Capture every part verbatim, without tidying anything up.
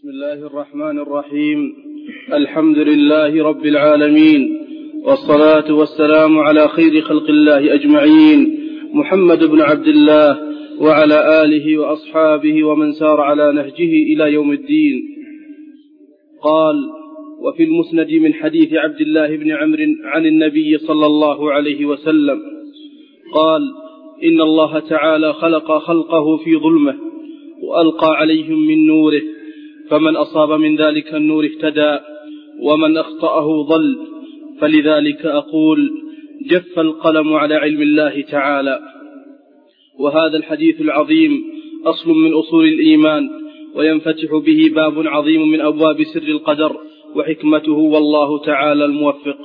بسم الله الرحمن الرحيم. الحمد لله رب العالمين، والصلاة والسلام على خير خلق الله أجمعين، محمد بن عبد الله وعلى آله وأصحابه ومن سار على نهجه إلى يوم الدين. قال: وفي المسند من حديث عبد الله بن عمرو عن النبي صلى الله عليه وسلم قال: إن الله تعالى خلق خلقه في ظلمة وألقى عليهم من نوره، فمن أصاب من ذلك النور اهتدى ومن أخطأه ضل، فلذلك أقول: جف القلم على علم الله تعالى. وهذا الحديث العظيم أصل من أصول الإيمان، وينفتح به باب عظيم من أبواب سر القدر وحكمته، والله تعالى الموفق.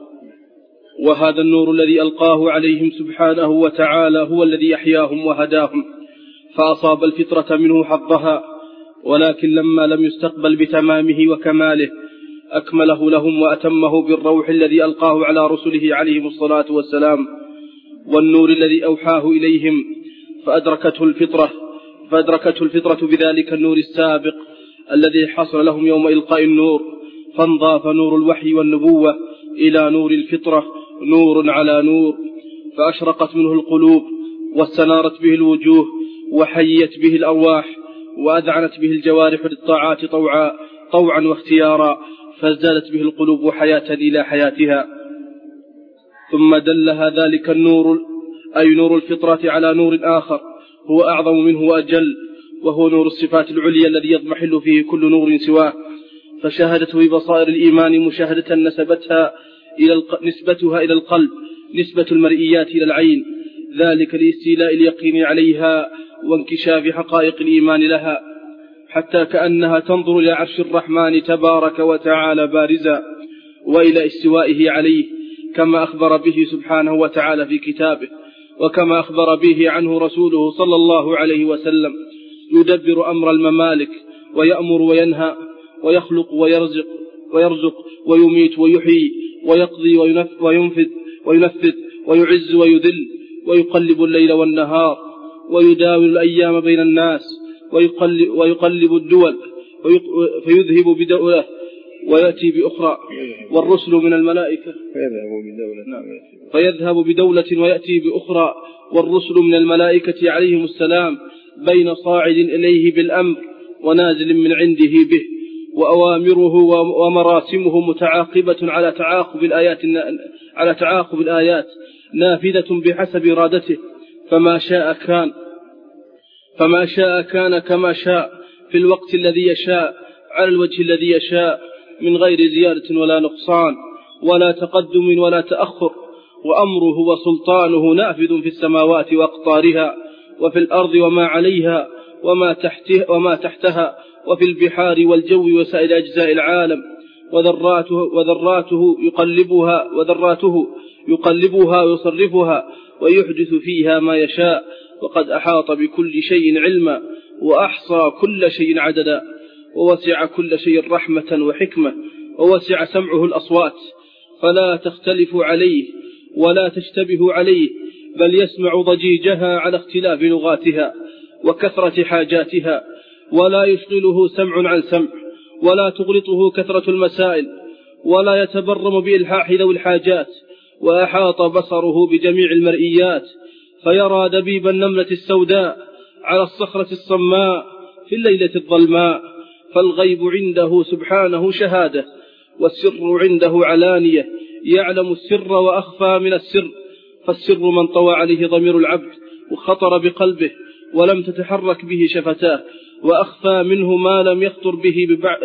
وهذا النور الذي ألقاه عليهم سبحانه وتعالى هو الذي أحياهم وهداهم، فأصاب الفطرة منه حظها، ولكن لما لم يستقبل بتمامه وكماله أكمله لهم وأتمه بالروح الذي ألقاه على رسله عليهم الصلاة والسلام، والنور الذي أوحاه إليهم، فأدركته الفطرة فأدركته الفطرة بذلك النور السابق الذي حصل لهم يوم إلقاء النور، فانضاف نور الوحي والنبوة إلى نور الفطرة، نور على نور، فأشرقت منه القلوب واستنارت به الوجوه وحيت به الأرواح وأذعنت به الجوارح للطاعات طوعا, طوعا واختيارا، فازدادت به القلوب حياة إلى حياتها. ثم دلها ذلك النور أي نور الفطرة على نور آخر هو أعظم منه وأجل، وهو نور الصفات العليا الذي يضمحل فيه كل نور سواه، فشاهدته ببصائر الإيمان مشاهدة نسبتها إلى الق... نسبتها إلى القلب نسبة المرئيات إلى العين، ذلك لاستيلاء اليقين عليها وانكشاف حقائق الإيمان لها، حتى كأنها تنظر إلى عرش الرحمن تبارك وتعالى بارزا، وإلى استوائه عليه كما أخبر به سبحانه وتعالى في كتابه، وكما أخبر به عنه رسوله صلى الله عليه وسلم، يدبر أمر الممالك ويأمر وينهى ويخلق ويرزق ويرزق ويميت ويحيي ويقضي وينفذ وينفذ ويعز ويذل، ويقلب الليل والنهار، ويداول الأيام بين الناس، ويقلب, ويقلب الدول فيذهب بدولة ويأتي بأخرى، والرسل من الملائكة فيذهب بدولة ويأتي بأخرى، والرسل من الملائكة عليهم السلام بين صاعد إليه بالأمر ونازل من عنده به، وأوامره ومراسمه متعاقبة على تعاقب الآيات على تعاقب الآيات نافذة بحسب إرادته، فما شاء كان فما شاء كان كما شاء في الوقت الذي يشاء على الوجه الذي يشاء، من غير زيادة ولا نقصان ولا تقدم ولا تأخر، وأمره وسلطانه نافذ في السماوات وأقطارها، وفي الأرض وما عليها وما تحتها, وما تحتها وفي البحار والجو وسائر أجزاء العالم، وذراته, وذراته يقلبها وذراته يقلبها ويصرفها ويحدث فيها ما يشاء، وقد أحاط بكل شيء علما، وأحصى كل شيء عددا، ووسع كل شيء رحمة وحكمة، ووسع سمعه الأصوات فلا تختلف عليه ولا تشتبه عليه، بل يسمع ضجيجها على اختلاف لغاتها وكثرة حاجاتها، ولا يشغله سمع عن سمع، ولا تغلطه كثرة المسائل، ولا يتبرم بإلحاح ذوي الحاجات، وأحاط بصره بجميع المرئيات، فيرى دبيب النملة السوداء على الصخرة الصماء في الليلة الظلماء، فالغيب عنده سبحانه شهادة، والسر عنده علانية، يعلم السر وأخفى من السر، فالسر من طوى عليه ضمير العبد وخطر بقلبه ولم تتحرك به شفتاه، وأخفى منه ما لم يخطر به ببع...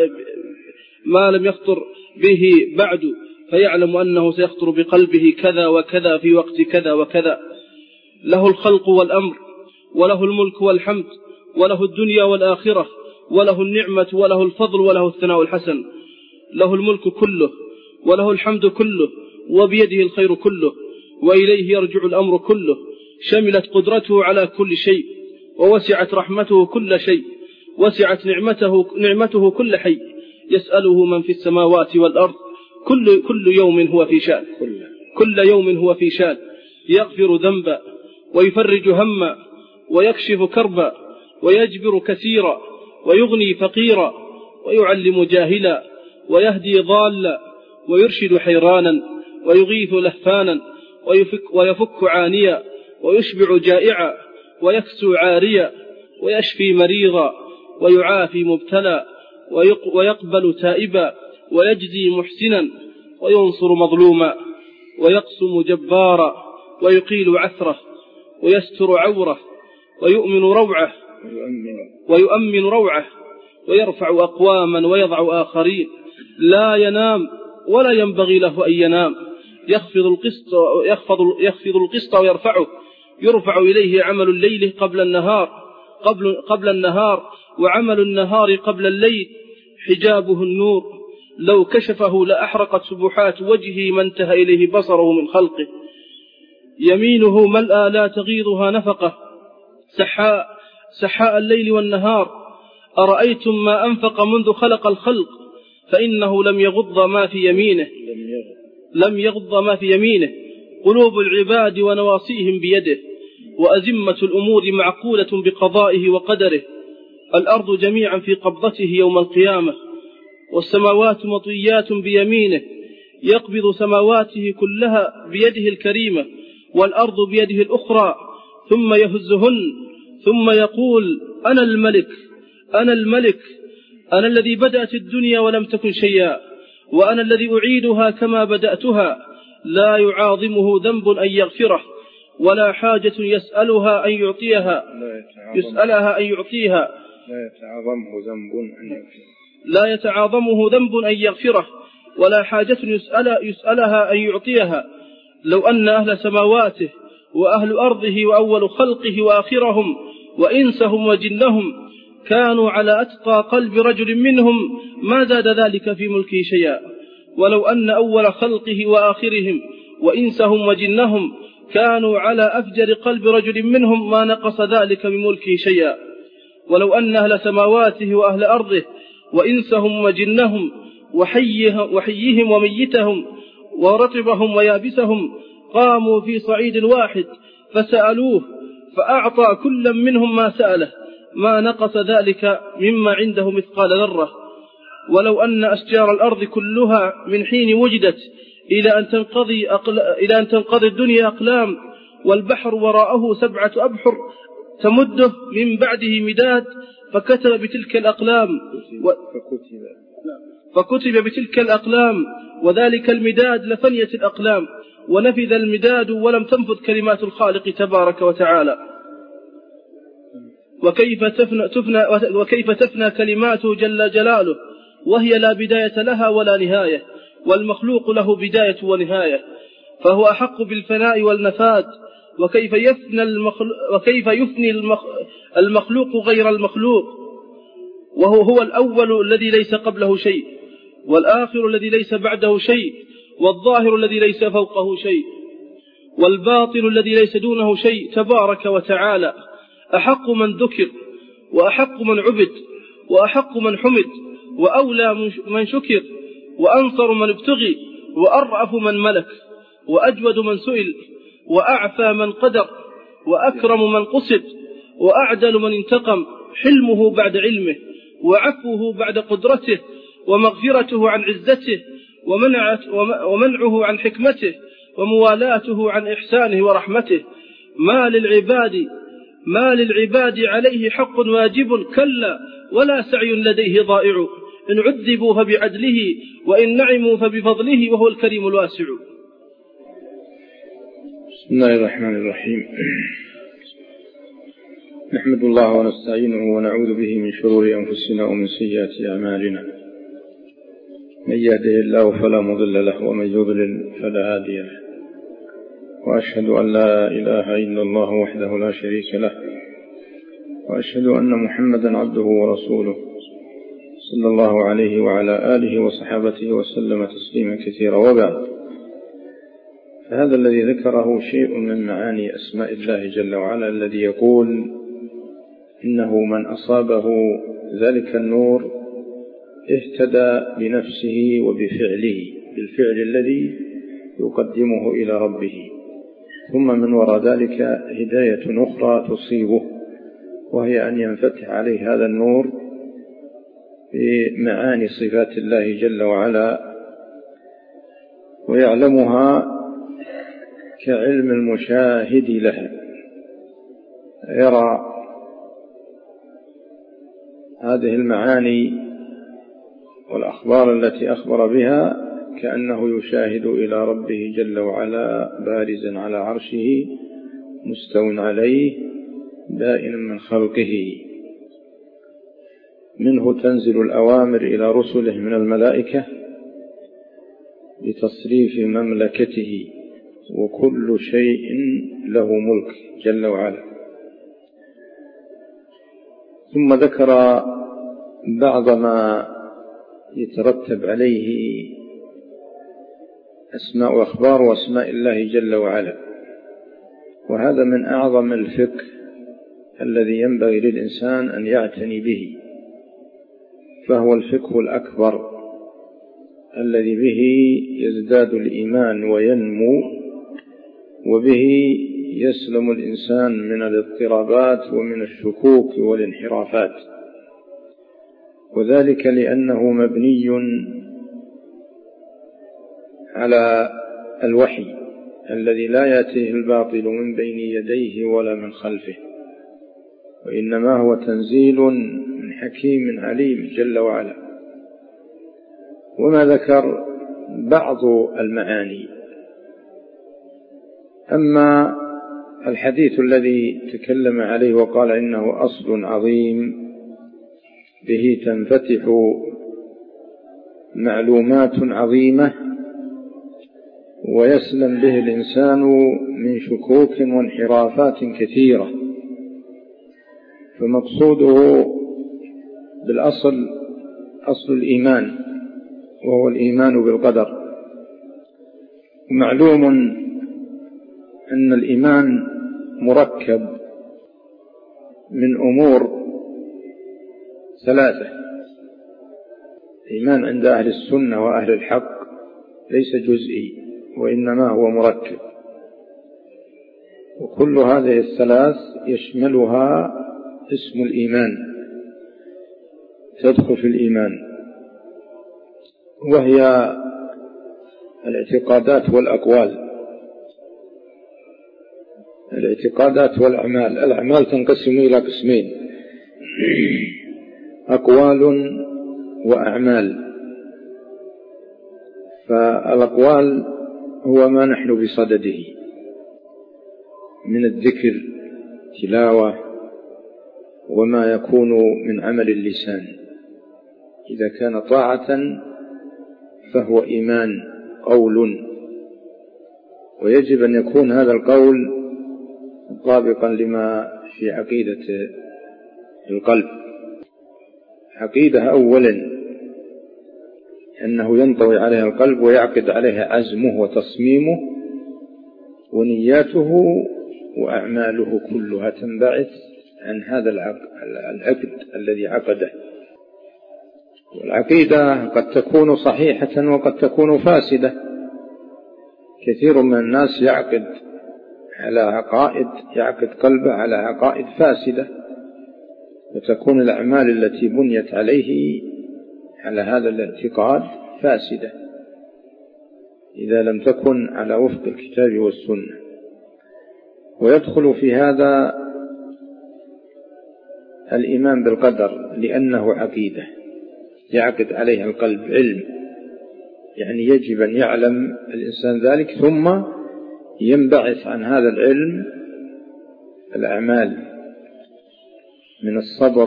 ما لم يخطر به بعد، فيعلم أنه سيخطر بقلبه كذا وكذا في وقت كذا وكذا. له الخلق والأمر، وله الملك والحمد، وله الدنيا والآخرة، وله النعمة وله الفضل وله الثناء الحسن، له الملك كله وله الحمد كله، وبيده الخير كله، وإليه يرجع الأمر كله، شملت قدرته على كل شيء، ووسعت رحمته كل شيء، وسعت نعمته, نعمته كل حي، يسأله من في السماوات والأرض، كل, كل يوم هو في شأن كل يوم هو في شأن يغفر ذنبا ويفرج هما ويكشف كربا ويجبر كثيرا ويغني فقيرا ويعلم جاهلا ويهدي ضالا ويرشد حيرانا ويغيث لهفانا ويفك, ويفك عانيا ويشبع جائعا ويكسو عاريا ويشفي مريضا ويعافي مبتلى ويقبل تائبا ويجزي محسنا وينصر مظلوما ويقسم جبارا ويقيل عثره ويستر عوره ويؤمن روعه ويؤمن روعه ويرفع أقواما ويضع آخرين لا ينام ولا ينبغي له أن ينام يخفض القسط, يخفض, يخفض القسط ويرفعه يرفع إليه عمل الليل قبل النهار قبل, قبل النهار وعمل النهار قبل الليل حجابه النور لو كشفه لأحرقت سبحات وجهه ما انتهى إليه بصره من خلقه يمينه ملأى لا تغيضها نفقه سحاء, سحاء الليل والنهار أرأيتم ما أنفق منذ خلق الخلق فإنه لم يغض ما في يمينه لم يغض ما في يمينه قلوب العباد ونواصيهم بيده وأزمة الأمور معقولة بقضائه وقدره الأرض جميعا في قبضته يوم القيامة والسماوات مطويات بيمينه يقبض سماواته كلها بيده الكريمة والأرض بيده الأخرى ثم يهزهن ثم يقول أنا الملك أنا الملك أنا الذي بدأت الدنيا ولم تكن شيئا وأنا الذي أعيدها كما بدأتها لا يعاظمه ذنب أن يغفره ولا حاجة يسألها أن يعطيها يسألها أن يعطيها لا يتعاظمه ذنب أن يغفره لا يتعاظمه ذنب أن يغفره ولا حاجة يسأل يسألها أن يعطيها لو أن أهل سماواته وأهل أرضه وأول خلقه وآخرهم وإنسهم وجنهم كانوا على أتقى قلب رجل منهم ما زاد ذلك في ملكه شيئا ولو أن أول خلقه وآخرهم وإنسهم وجنهم كانوا على أفجر قلب رجل منهم ما نقص ذلك من ملكه شيئا ولو أن أهل سماواته وأهل أرضه وإنسهم وجنهم وحيهم وميتهم ورطبهم ويابسهم قاموا في صعيد واحد فسألوه فأعطى كل منهم ما سأله ما نقص ذلك مما عنده مثقال ذرة ولو أن أشجار الأرض كلها من حين وجدت إلى أن تنقضي, أقل... إلى أن تنقضي الدنيا أقلام والبحر وراءه سبعة أبحر تمده من بعده مداد فكتب بتلك الأقلام و... فكتب بتلك الأقلام وذلك المداد لفنيت الأقلام ونفذ المداد ولم تنفذ كلمات الخالق تبارك وتعالى وكيف تفنى, تفنى وكيف تفنى كلماته جل جلاله وهي لا بداية لها ولا نهاية والمخلوق له بداية ونهاية فهو أحق بالفناء والنفاد وكيف يفنى المخلوق, وكيف يفني المخلوق غير المخلوق وهو هو الأول الذي ليس قبله شيء والآخر الذي ليس بعده شيء والظاهر الذي ليس فوقه شيء والباطن الذي ليس دونه شيء تبارك وتعالى أحق من ذكر وأحق من عبد وأحق من حمد وأولى من شكر وأنصر من ابتغي وأرأف من ملك وأجود من سئل وأعفى من قدر وأكرم من قصد وأعدل من انتقم حلمه بعد علمه وعفوه بعد قدرته ومغفرته عن عزته ومنعه عن حكمته وموالاته عن إحسانه ورحمته ما للعباد ما للعباد عليه حق واجب كلا ولا سعي لديه ضائع إن عذبوا فبعدله وإن نعموا فبفضله وهو الكريم الواسع. بسم الله الرحمن الرحيم. نحمد الله ونستعينه ونعوذ به من شرور أنفسنا ومن سيئات أعمالنا من يهده الله فلا مضل له ومن يضلل فلا هادي له وأشهد أن لا إله إلا الله وحده لا شريك له وأشهد أن محمدا عبده ورسوله صلى الله عليه وعلى آله وصحابته وسلم تسليما كثيرا وبعد فهذا الذي ذكره شيء من معاني أسماء الله جل وعلا الذي يقول إنه من أصابه ذلك النور اهتدى بنفسه وبفعله بالفعل الذي يقدمه إلى ربه ثم من وراء ذلك هداية أخرى تصيبه وهي أن ينفتح عليه هذا النور بمعاني صفات الله جل وعلا ويعلمها كعلم المشاهد لها، يرى هذه المعاني والأخبار التي أخبر بها كأنه يشاهد إلى ربه جل وعلا بارزا على عرشه مستو عليه بائن من خلقه. منه تنزل الأوامر إلى رسله من الملائكة لتصريف مملكته، وكل شيء له ملك جل وعلا. ثم ذكر بعض ما يترتب عليه أسماء وأخبار وأسماء الله جل وعلا، وهذا من أعظم الفقه الذي ينبغي للإنسان أن يعتني به، فهو الفقه الأكبر الذي به يزداد الإيمان وينمو، وبه يسلم الإنسان من الاضطرابات ومن الشكوك والانحرافات، وذلك لأنه مبني على الوحي الذي لا يأتيه الباطل من بين يديه ولا من خلفه، وإنما هو تنزيل من حكيم عليم جل وعلا. وما ذكر بعض المعاني. أما الحديث الذي تكلم عليه وقال إنه أصل عظيم به تنفتح معلومات عظيمة ويسلم به الإنسان من شكوك وانحرافات كثيرة، فمقصوده بالأصل أصل الإيمان، وهو الإيمان بالقدر. ومعلوم أن الإيمان مركب من أمور ثلاثة. الإيمان عند أهل السنة وأهل الحق ليس جزئي، وإنما هو مركب، وكل هذه الثلاث يشملها اسم الإيمان، تدخل في الإيمان، وهي الاعتقادات والأقوال. الاعتقادات والأعمال. الأعمال تنقسم إلى قسمين: أقوال وأعمال. فالأقوال هو ما نحن بصدده من الذكر، تلاوة، وما يكون من عمل اللسان. إذا كان طاعة فهو إيمان قول، ويجب أن يكون هذا القول مطابقا لما في عقيدة القلب. عقيدة أولا أنه ينطوي عليها القلب ويعقد عليها عزمه وتصميمه، ونياته وأعماله كلها تنبعث عن هذا العقد الذي عقده. والعقيدة قد تكون صحيحة وقد تكون فاسدة. كثير من الناس يعقد على عقائد يعقد قلبه على عقائد فاسدة، وتكون الأعمال التي بنيت عليه على هذا الاعتقاد فاسدة إذا لم تكن على وفق الكتاب والسنة. ويدخل في هذا الإيمان بالقدر لأنه عقيدة يعقد عليها القلب، علم، يعني يجب أن يعلم الإنسان ذلك، ثم ينبعث عن هذا العلم الأعمال من الصبر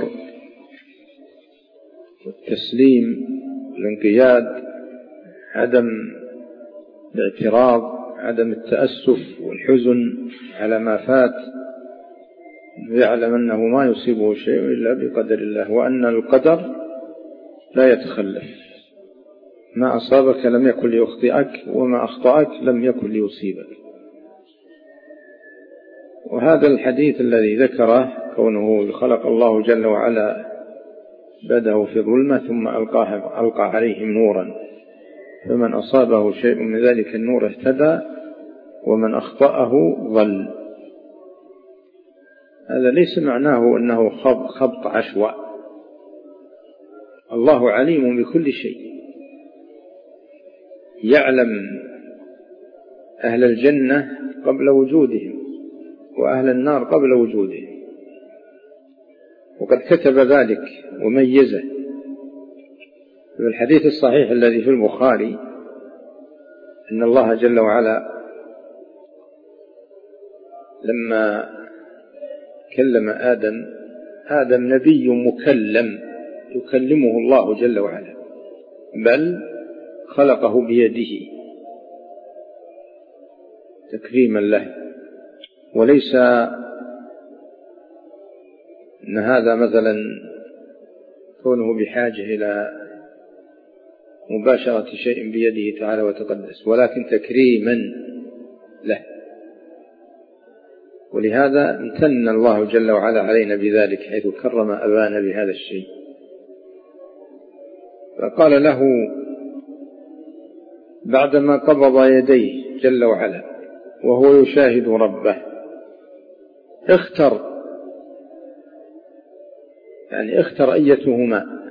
والتسليم والانقياد، عدم الاعتراض، عدم التأسف والحزن على ما فات، ويعلم أنه ما يصيبه شيء إلا بقدر الله، وأن القدر لا يتخلف، ما أصابك لم يكن ليخطئك، وما أخطأك لم يكن ليصيبك. وهذا الحديث الذي ذكره كونه خلق الله جل وعلا بدأه في ظلمة ثم ألقاه ألقى عليهم نورا، فمن أصابه شيء من ذلك النور اهتدى ومن أخطأه ضل. هذا ليس معناه أنه خبط عشواء، الله عليم بكل شيء، يعلم أهل الجنة قبل وجودهم وأهل النار قبل وجودهم، وقد كتب ذلك وميزه. في الحديث الصحيح الذي في البخاري أن الله جل وعلا لما كلم آدم، آدم نبي مكلم يكلمه الله جل وعلا، بل خلقه بيده تكريما له، وليس أن هذا مثلا كونه بحاجة إلى مباشرة شيء بيده تعالى وتقدس، ولكن تكريما له. ولهذا امتن الله جل وعلا علينا بذلك حيث كرم أبانا بهذا الشيء، فقال له بعدما قبض يديه جل وعلا وهو يشاهد ربه: اختر، يعني اختر أيتهما،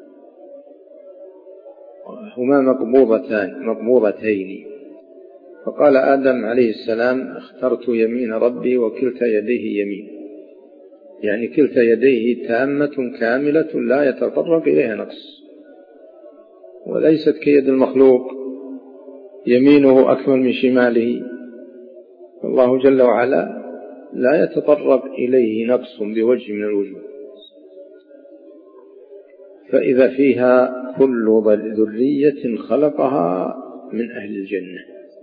هما مقبوضتان مقبوضتين. فقال آدم عليه السلام: اخترت يمين ربي وكلتا يديه يمين، يعني كلتا يديه تامة كاملة لا يتطرق إليها نقص، وليست كيد المخلوق يمينه أكمل من شماله. الله جل وعلا لا يتطرق إليه نقص بوجه من الوجوه، فإذا فيها كل ذرية خلقها من أهل الجنة.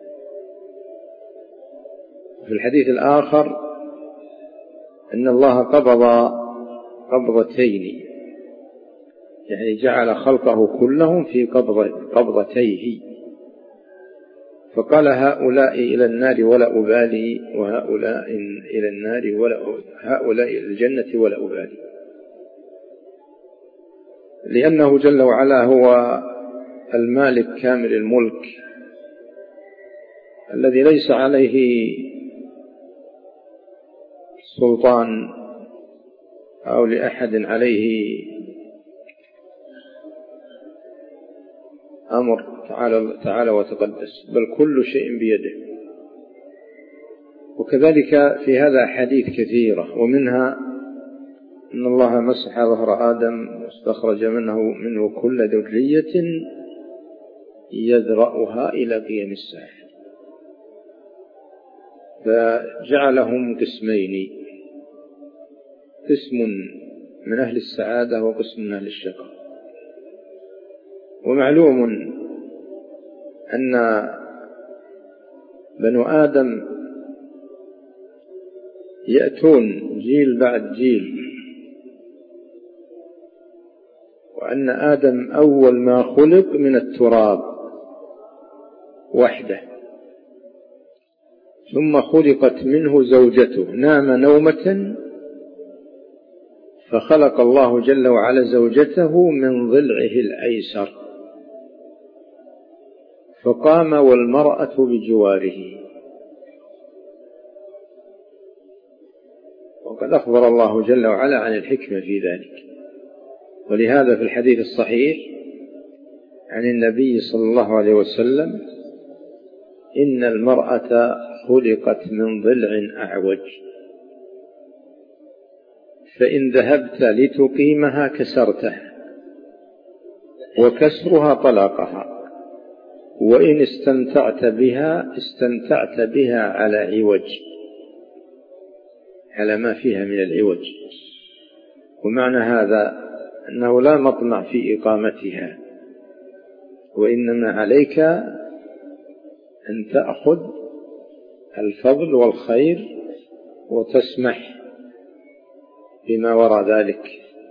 في الحديث الآخر أن الله قبض قبضتين، يعني جعل خلقه كلهم في قبضتيه، فقال: هؤلاء إلى النار ولا أبالي، وهؤلاء إلى النار ولا هؤلاء إلى الجنة ولا أبالي، لأنه جل وعلا هو المالك كامل الملك الذي ليس عليه سلطان أو لأحد عليه أمر تعالى, تعالى وتقدس، بل كل شيء بيده. وكذلك في هذا حديث كثيرة، ومنها أن الله مسح ظهر آدم واستخرج منه, منه كل ذرية يذرأها إلى قيام الساعة، فجعلهم قسمين: قسم من أهل السعادة وقسم من أهل الشقاء. ومعلوم أن بنو آدم يأتون جيل بعد جيل، وأن آدم أول ما خلق من التراب وحده، ثم خلقت منه زوجته، نام نومة فخلق الله جل وعلا زوجته من ضلعه الأيسر، فقام والمرأة بجواره. وقد أخبر الله جل وعلا عن الحكمة في ذلك. ولهذا في الحديث الصحيح عن النبي صلى الله عليه وسلم: إن المرأة خلقت من ضلع أعوج، فإن ذهبت لتقيمها كسرتها، وكسرها طلاقها، وإن استمتعت بها استمتعت بها على عوج، على ما فيها من العوج. ومعنى هذا أنه لا مطمع في إقامتها، وإنما عليك أن تأخذ الفضل والخير وتسمح بما وراء ذلك.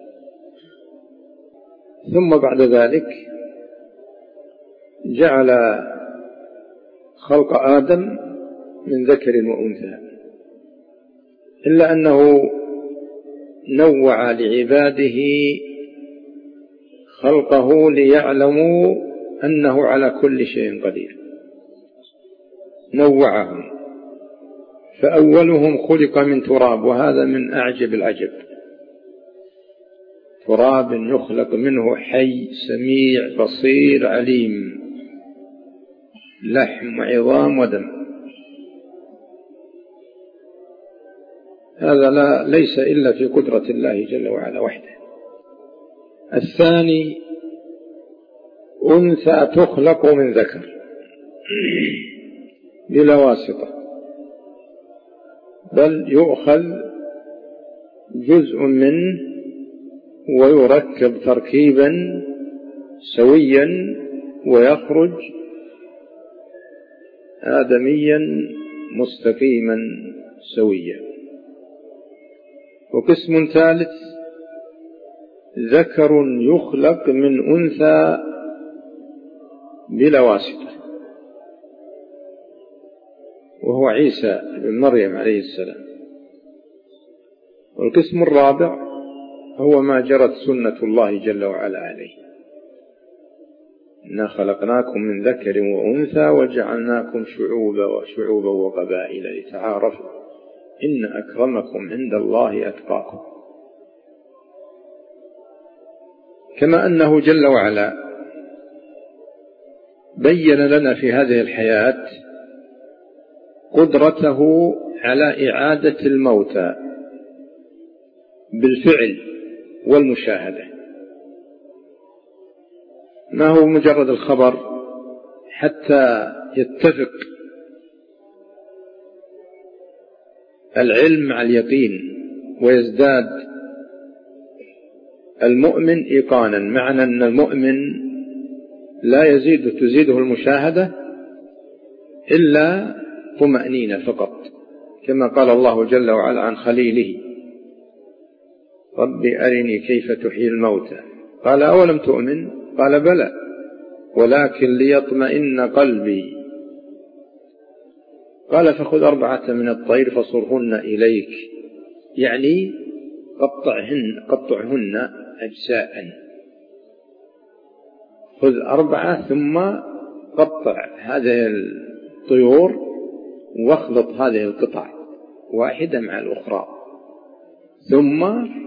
ثم بعد ذلك جعل خلق آدم من ذكر وأنثى، إلا أنه نوع لعباده خلقه ليعلموا أنه على كل شيء قدير، نوعهم. فأولهم خلق من تراب، وهذا من أعجب العجب، تراب يخلق منه حي سميع بصير عليم، لحم وعظام ودم. هذا لا ليس إلا في قدرة الله جل وعلا وحده. الثاني أنثى تخلق من ذكر بلا واسطة، بل يؤخذ جزء منه ويركب تركيبا سويا ويخرج آدميا مستقيما سويا. وقسم ثالث ذكر يخلق من أنثى بلا واسطة، وهو عيسى بن مريم عليه السلام. والقسم الرابع هو ما جرت سنة الله جل وعلا عليه: إنا خلقناكم من ذكر وأنثى وجعلناكم شعوبا وشعوبا وقبائل لتعارفوا إن أكرمكم عند الله أتقاكم. كما أنه جل وعلا بين لنا في هذه الحياة قدرته على إعادة الموتى بالفعل والمشاهدة، ما هو مجرد الخبر حتى يتفق العلم مع اليقين ويزداد المؤمن إيقانا. معنى أن المؤمن لا يزيد تزيده المشاهدة إلا طمأنينة فقط، كما قال الله جل وعلا عن خليله: ربي أرني كيف تحيي الموتى، قال أولم تؤمن؟ قال بلى ولكن ليطمئن قلبي. قال فخذ أربعة من الطير فصرهن إليك، يعني قطعهن, قطعهن أجزاء. خذ أربعة ثم قطع هذه الطيور واخلط هذه القطع واحدة مع الأخرى، ثم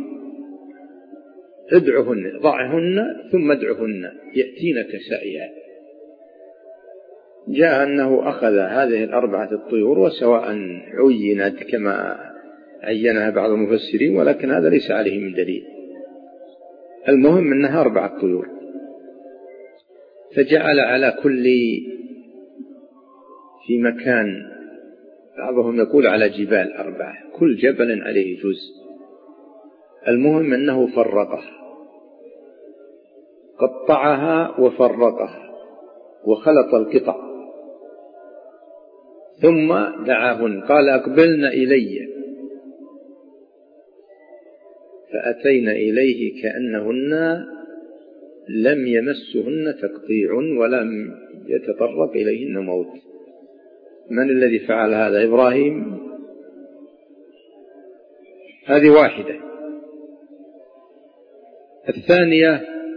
ادعهن، ضعهن ثم ادعهن يأتينك سعيا. جاء أنه أخذ هذه الأربعة الطيور، وسواء عينت كما عينها بعض المفسرين، ولكن هذا ليس عليه من دليل، المهم أنها أربعة طيور. فجعل على كل في مكان، بعضهم يقول على جبال أربعة، كل جبل عليه جزء. المهم أنه فرقه، قطعها وفرقها وخلط القطع، ثم دعاهن قال أقبلن إلي، فأتينا إليه كأنهن لم يمسهن تقطيع ولم يتطرق إليهن موت. من الذي فعل هذا؟ إبراهيم. هذه واحدة. الثانية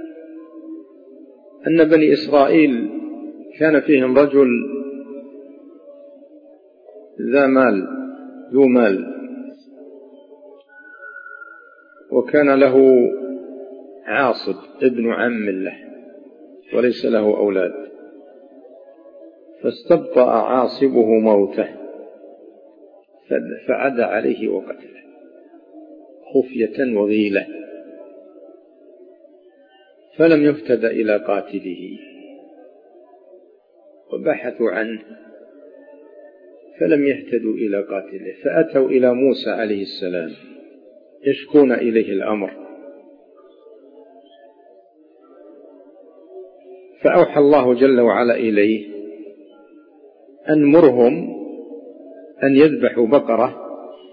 أن بني إسرائيل كان فيهم رجل ذا مال ذو مال، وكان له عاصب ابن عم له وليس له أولاد، فاستبطأ عاصبه موته فعدى عليه وقتله خفية وغيلة، فلم يهتد إلى قاتله، وبحثوا عنه فلم يهتدوا إلى قاتله، فأتوا إلى موسى عليه السلام يشكون إليه الأمر، فأوحى الله جل وعلا إليه أن مرهم أن يذبحوا بقرة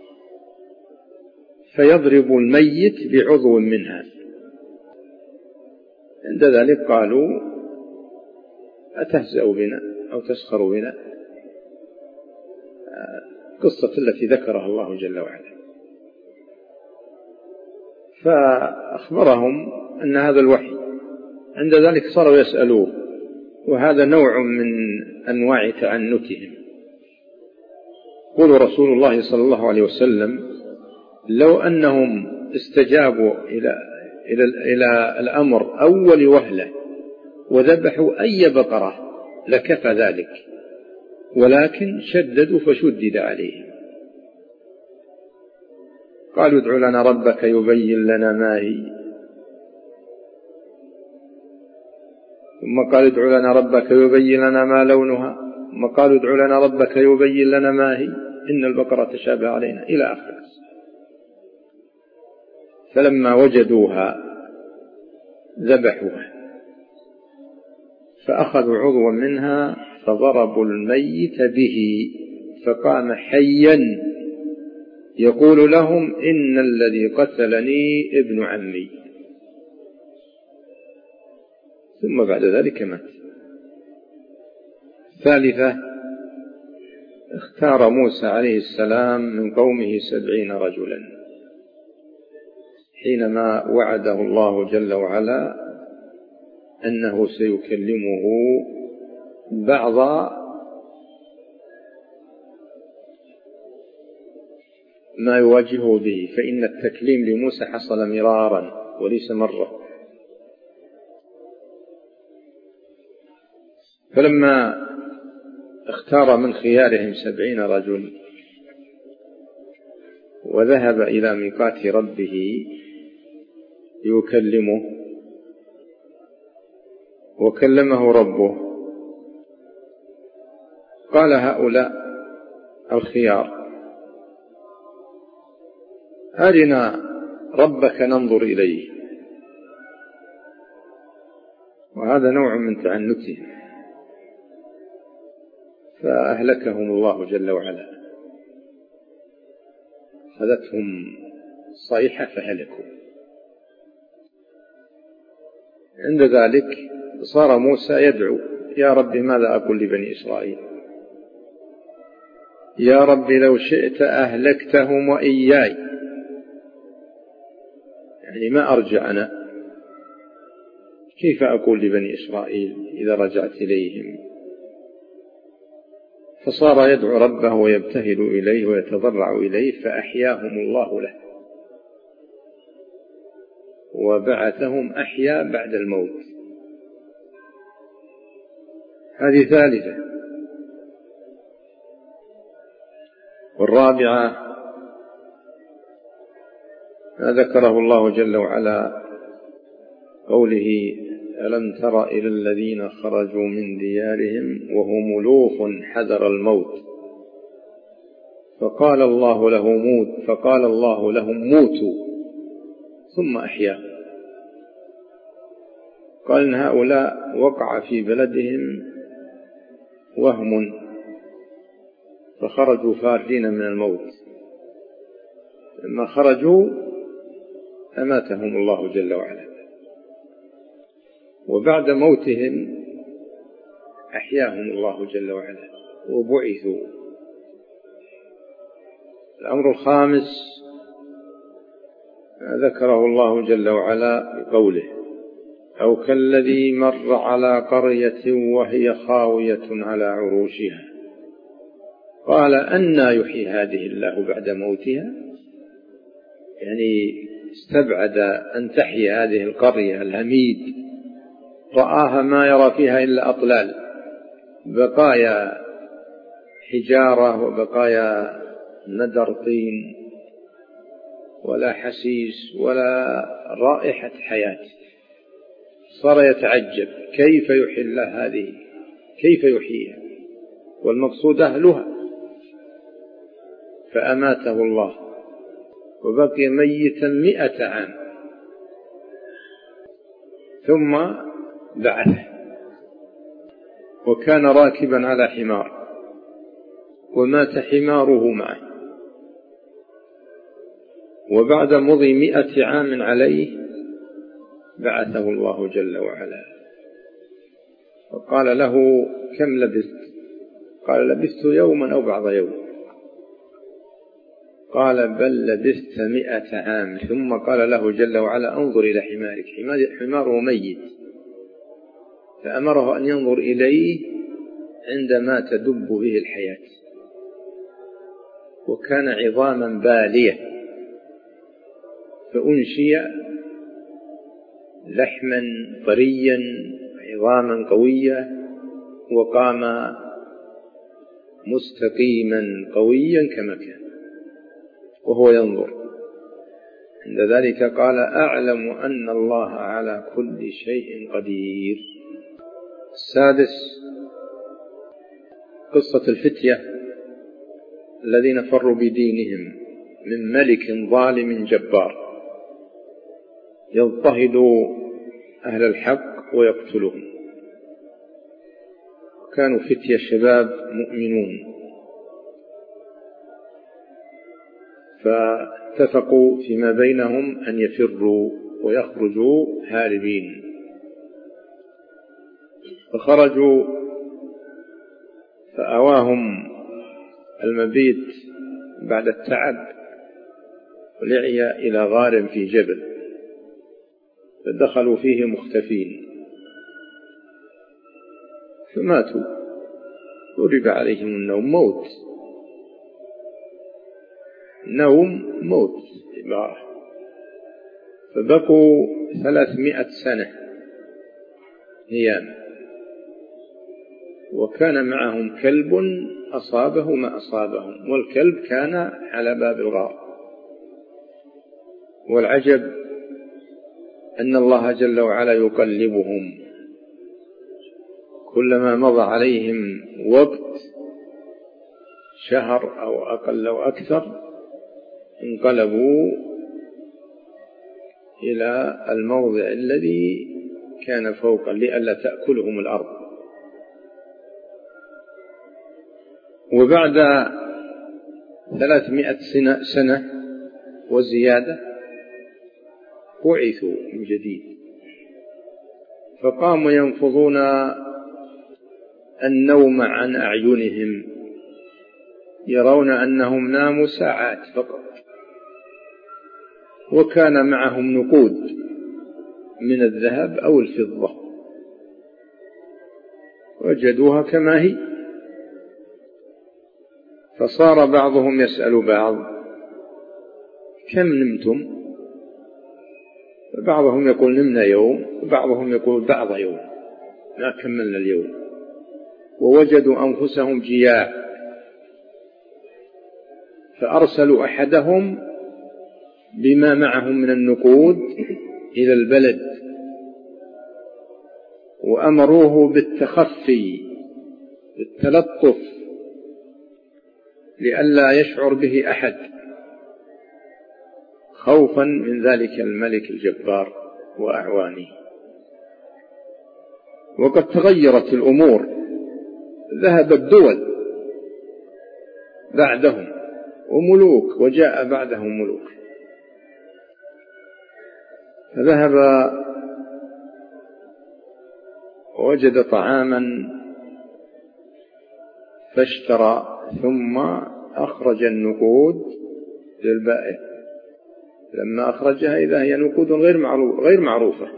فيضربوا الميت بعضو منها. عند ذلك قالوا أتهزأ بنا أو تسخر بنا، قصة التي ذكرها الله جل وعلا. فأخبرهم أن هذا الوحي. عند ذلك صاروا يسألوه، وهذا نوع من أنواع تعنتهم. قول رسول الله صلى الله عليه وسلم: لو أنهم استجابوا إلى إلى الأمر أول وهلة وذبحوا أي بقرة لكفى ذلك، ولكن شددوا فشدد عليهم. قالوا ادع لنا ربك يبين لنا ما هي، ثم قالوا ادع لنا ربك يبين لنا ما لونها، ثم قالوا ادع لنا ربك يبين لنا ما هي إن البقرة تشابه علينا إلى آخره. فلما وجدوها ذبحوها، فأخذوا عضوا منها فضربوا الميت به، فقام حيا يقول لهم إن الذي قتلني ابن عمي، ثم بعد ذلك مات. ثالثة، اختار موسى عليه السلام من قومه سبعين رجلا حينما وعده الله جل وعلا أنه سيكلمه بعض ما يواجهه به، فإن التكليم لموسى حصل مرارا وليس مرة. فلما اختار من خيارهم سبعين رجل وذهب إلى ميقات ربه يكلمه، وكلمه ربه، قال هؤلاء الخيار أرنا ربك ننظر إليه، وهذا نوع من تعنتهم، فأهلكهم الله جل وعلا، أخذتهم صيحة فهلكوا. عند ذلك صار موسى يدعو يا رب ماذا أقول لبني إسرائيل، يا رب لو شئت أهلكتهم وإياي، يعني ما أرجعنا، كيف أقول لبني إسرائيل إذا رجعت إليهم؟ فصار يدعو ربه ويبتهل إليه ويتضرع إليه، فأحياهم الله له وبعثهم أحيا بعد الموت. هذه ثالثة. والرابعة ما ذكره الله جل وعلا قوله ألم تر إلى الذين خرجوا من ديارهم وهم ألوف حذر الموت فقال الله له موت فقال الله لهم موتوا ثم أحياهم. قال إن هؤلاء وقع في بلدهم وهم فخرجوا فارين من الموت، لما خرجوا أماتهم الله جل وعلا، وبعد موتهم أحياهم الله جل وعلا وبعثوا. الأمر الخامس ذكره الله جل وعلا بقوله أو كالذي مر على قرية وهي خاوية على عروشها قال أنى يحيي هذه الله بعد موتها، يعني استبعد أن تحيي هذه القرية الهميد، رآها ما يرى فيها إلا أطلال، بقايا حجارة وبقايا ندر طين ولا حسيس ولا رائحة حياة. صار يتعجب كيف يحيي الله هذه، كيف يحييها، والمقصود أهلها. فأماته الله وبقي ميتا مئة عام ثم بعثه، وكان راكبا على حمار ومات حماره معه، وبعد مضي مئة عام عليه بعثه الله جل وعلا وقال له كم لبثت؟ قال لبثت يوما أو بعض يوم. قال بل لبثت مئة عام. ثم قال له جل وعلا انظر إلى حمارك، حماره ميت، فأمره أن ينظر إليه عندما تدب به الحياة، وكان عظاما بالية، فأنشي لحما طريا عظاما قوية، وقام مستقيما قويا كما كان وهو ينظر. عند ذلك قال: أعلم أن الله على كل شيء قدير. السادس قصة الفتية الذين فروا بدينهم من ملك ظالم جبار يضطهد أهل الحق ويقتلهم. كانوا فتية شباب مؤمنون، فاتفقوا فيما بينهم أن يفروا ويخرجوا هاربين، فخرجوا فأواهم المبيت بعد التعب ولعي إلى غار في جبل، فدخلوا فيه مختفين فماتوا، ضرب عليهم النوم موت، نوم موت عبارة. فبقوا ثلاثمائة سنة نيام، وكان معهم كلب أصابه ما أصابهم، والكلب كان على باب الغار. والعجب أن الله جل وعلا يقلبهم، كلما مضى عليهم وقت شهر أو أقل أو أكثر انقلبوا إلى الموضع الذي كان فوقا لئلا تأكلهم الأرض. وبعد ثلاثمائة سنة وزيادة بعثوا من جديد، فقاموا ينفضون النوم عن أعينهم، يرون أنهم ناموا ساعات فقط، وكان معهم نقود من الذهب أو الفضة وجدوها كما هي. فصار بعضهم يسأل بعض: كم نمتم؟ بعضهم يقول نمنا يوم، وبعضهم يقول بعض يوم، ما كملنا اليوم. ووجدوا أنفسهم جياع، فأرسلوا أحدهم بما معهم من النقود إلى البلد، وأمروه بالتخفي بالتلطف لئلا يشعر به أحد، خوفا من ذلك الملك الجبار وأعوانه. وقد تغيرت الأمور، ذهبت دول بعدهم وملوك، وجاء بعدهم ملوك. فذهب ووجد طعاما فاشترى، ثم أخرج النقود للبائع. لما أخرجها إذا هي نقود غير معروف غير معروفة،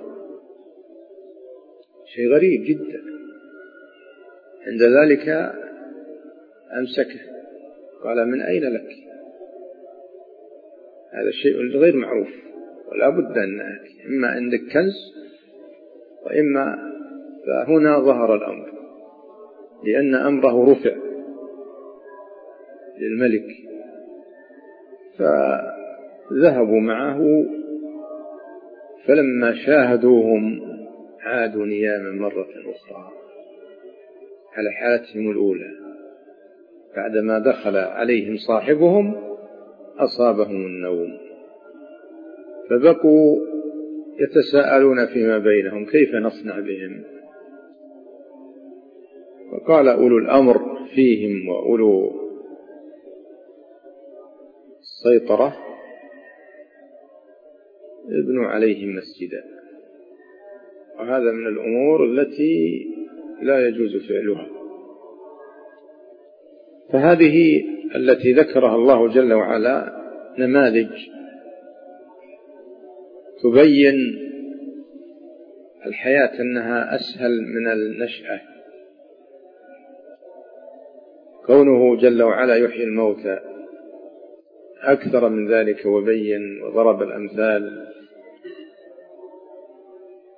شيء غريب جدا. عند ذلك أمسكه، قال: من أين لك؟ هذا الشيء غير معروف، ولا بد أن إما عندك كنز وإما. فهنا ظهر الأمر، لأن أمره رفع للملك، فذهبوا معه. فلما شاهدوهم عادوا نياما مرة أخرى على حالتهم الأولى. بعدما دخل عليهم صاحبهم أصابهم النوم، فبقوا يتساءلون فيما بينهم: كيف نصنع بهم؟ وقال أولو الأمر فيهم وأولو السيطرة: ابنوا عليهم مسجدا. وهذا من الأمور التي لا يجوز فعلها. فهذه التي ذكرها الله جل وعلا نماذج تبين الحياة أنها أسهل من النشأة. كونه جل وعلا يحيي الموتى أكثر من ذلك، وبين وضرب الأمثال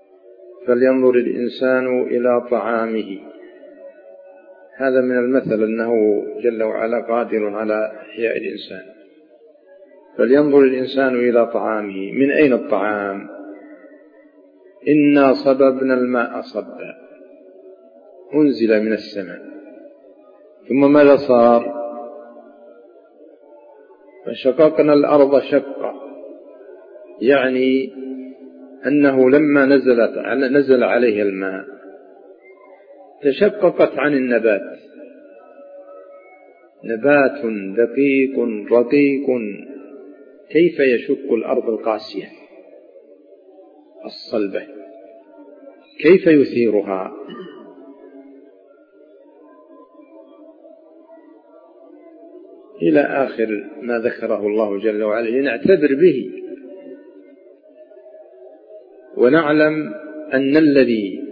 فلينظر الإنسان إلى طعامه. هذا من المثل أنه جل وعلا قادر على إحياء الإنسان. فلينظر الإنسان إلى طعامه. من أين الطعام؟ إنا صببنا الماء صبا، أنزل من السماء. ثم ماذا صار؟ فشققنا الأرض شقا، يعني أنه لما نزلت نزل عليها الماء تشققت عن النبات، نبات دقيق رقيق. كيف يشق الأرض القاسية الصلبة؟ كيف يثيرها؟ إلى آخر ما ذكره الله جل وعلا لنعتبر به ونعلم أن الذي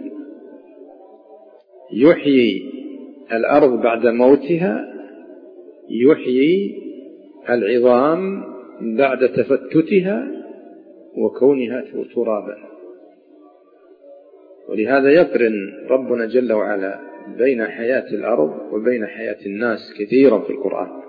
يحيي الأرض بعد موتها يحيي العظام بعد تفتتها وكونها ترابا. ولهذا يقرن ربنا جل وعلا بين حياة الأرض وبين حياة الناس كثيرا في القرآن.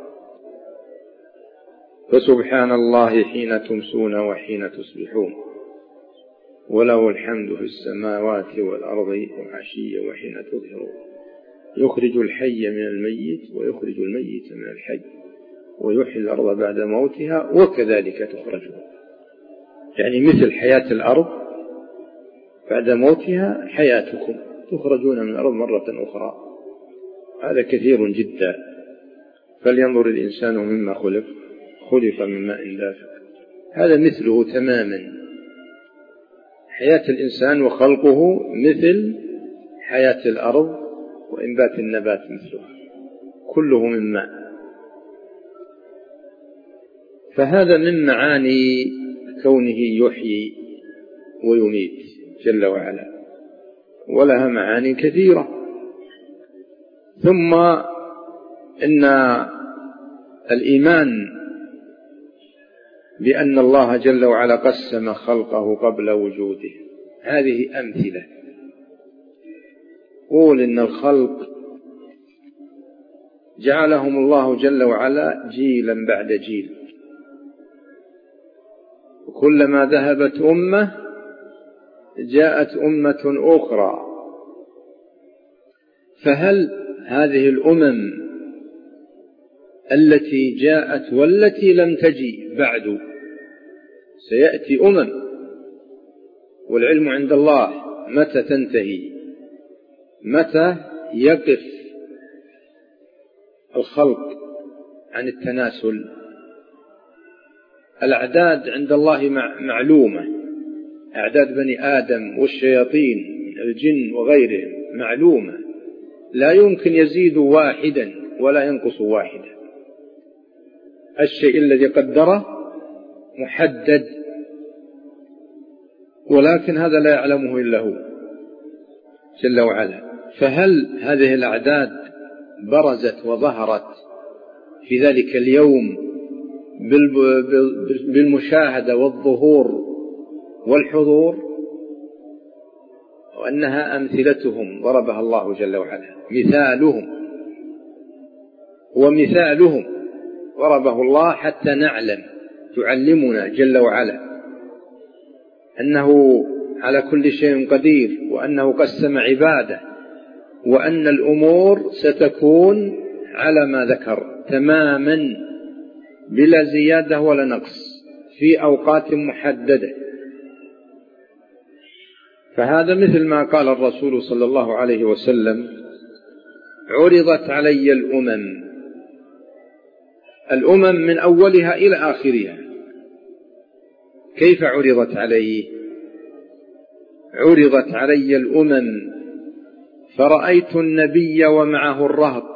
فسبحان الله حين تمسون وحين تصبحون وله الحمد في السماوات والأرض وعشيا وحين تظهرون يخرج الحي من الميت ويخرج الميت من الحي ويحيي الأرض بعد موتها وكذلك تخرجون. يعني مثل حياة الأرض بعد موتها حياتكم، تخرجون من الأرض مرة أخرى. هذا كثير جدا. فلينظر الإنسان مما خلق، خلق من ماء دافق. هذا مثله تماما. حياة الإنسان وخلقه مثل حياة الأرض وإنبات النبات مثلها، كله من ماء. فهذا من معاني كونه يحيي ويميت جل وعلا، ولها معاني كثيرة. ثم إن الإيمان بأن الله جل وعلا قسم خلقه قبل وجوده، هذه أمثلة. قول إن الخلق جعلهم الله جل وعلا جيلا بعد جيل، وكلما ذهبت أمة جاءت أمة أخرى. فهل هذه الأمم التي جاءت والتي لم تجي بعد سيأتي أمم، والعلم عند الله متى تنتهي، متى يقف الخلق عن التناسل. الأعداد عند الله معلومة، أعداد بني آدم والشياطين الجن وغيرهم معلومة، لا يمكن يزيد واحدا ولا ينقص واحدا. الشيء الذي قدره محدد، ولكن هذا لا يعلمه إلا هو جل وعلا. فهل هذه الأعداد برزت وظهرت في ذلك اليوم بالمشاهدة والظهور والحضور، وأنها أمثلتهم ضربها الله جل وعلا، مثالهم ومثالهم ضربه الله حتى نعلم، تعلمنا جل وعلا أنه على كل شيء قدير، وأنه قسم عباده، وأن الأمور ستكون على ما ذكر تماما بلا زيادة ولا نقص في أوقات محددة. فهذا مثل ما قال الرسول صلى الله عليه وسلم: عرضت علي الأمم، الأمم من أولها إلى آخرها. كيف عرضت علي؟ عرضت علي الأمم فرأيت النبي ومعه الرهط،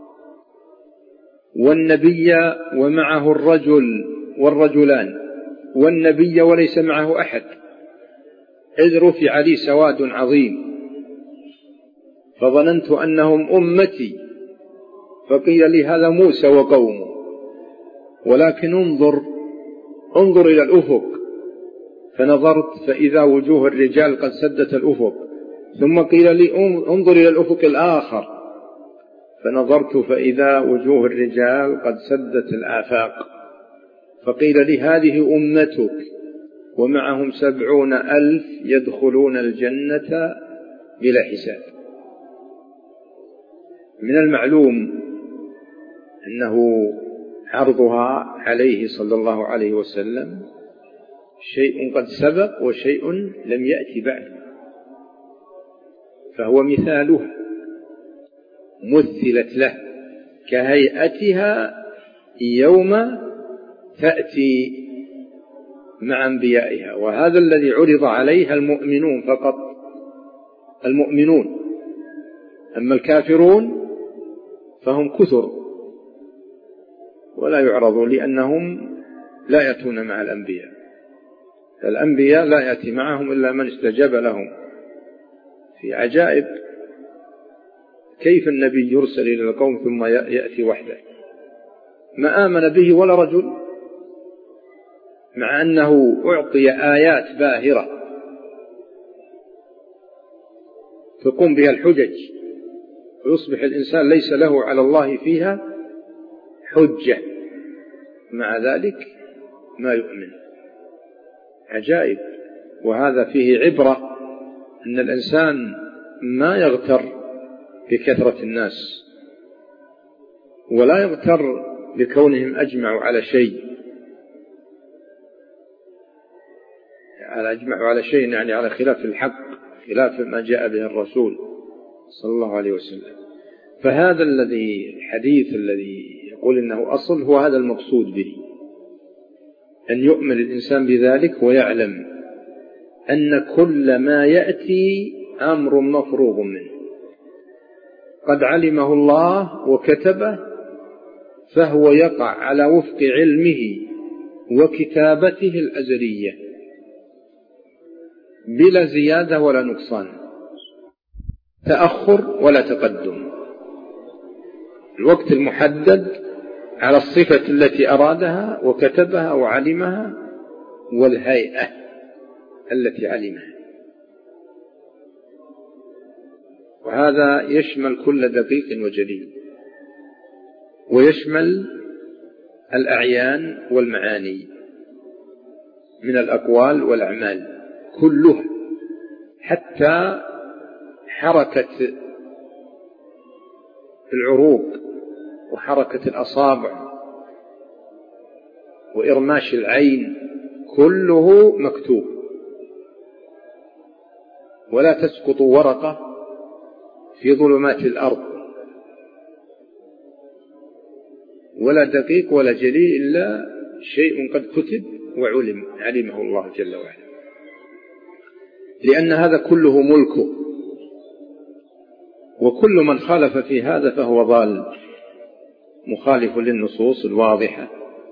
والنبي ومعه الرجل والرجلان، والنبي وليس معه أحد، إذ رفع لي سواد عظيم فظننت أنهم أمتي، فقيل لي هذا موسى وقومه. ولكن انظر انظر إلى الأفق فنظرت فإذا وجوه الرجال قد سدت الأفق، ثم قيل لي انظر إلى الأفق الآخر، فنظرت فإذا وجوه الرجال قد سدت الآفاق، فقيل لي هذه أمتك ومعهم سبعون ألف يدخلون الجنة بلا حساب. من المعلوم أنه عرضها عليه صلى الله عليه وسلم شيء قد سبق وشيء لم يأتي بعد، فهو مثالها مثلت له كهيئتها يوم تأتي مع أنبيائها. وهذا الذي عرض عليها المؤمنون فقط، المؤمنون، أما الكافرون فهم كثر ولا يعرضون لأنهم لا يأتون مع الأنبياء. الأنبياء لا يأتي معهم إلا من استجاب لهم. في عجائب كيف النبي يرسل إلى القوم ثم يأتي وحده، ما آمن به ولا رجل، مع أنه أعطي آيات باهرة تقوم بها الحجج ويصبح الإنسان ليس له على الله فيها حجة، مع ذلك ما يؤمن. عجائب. وهذا فيه عبرة أن الإنسان ما يغتر بكثرة الناس ولا يغتر بكونهم أجمعوا على شيء، على أجمعوا على شيء يعني على خلاف الحق، خلاف ما جاء به الرسول صلى الله عليه وسلم. فهذا الذي الحديث الذي يقول إنه أصل هو هذا المقصود به، أن يؤمن الإنسان بذلك ويعلم أن كل ما يأتي أمر مفروغ منه، قد علمه الله وكتبه، فهو يقع على وفق علمه وكتابته الأزلية بلا زيادة ولا نقصان، تأخر ولا تقدم. الوقت المحدد على الصفة التي أرادها وكتبها وعلمها، والهيئة التي علمها. وهذا يشمل كل دقيق وجليل، ويشمل الأعيان والمعاني من الأقوال والأعمال كلها، حتى حركة العروق وحركة الأصابع وإرماش العين كله مكتوب، ولا تسقط ورقة في ظلمات الأرض ولا دقيق ولا جليل إلا شيء قد كتب وعلم علمه الله جل وعلا، لأن هذا كله ملكه. وكل من خالف في هذا فهو ضال مخالف للنصوص الواضحة.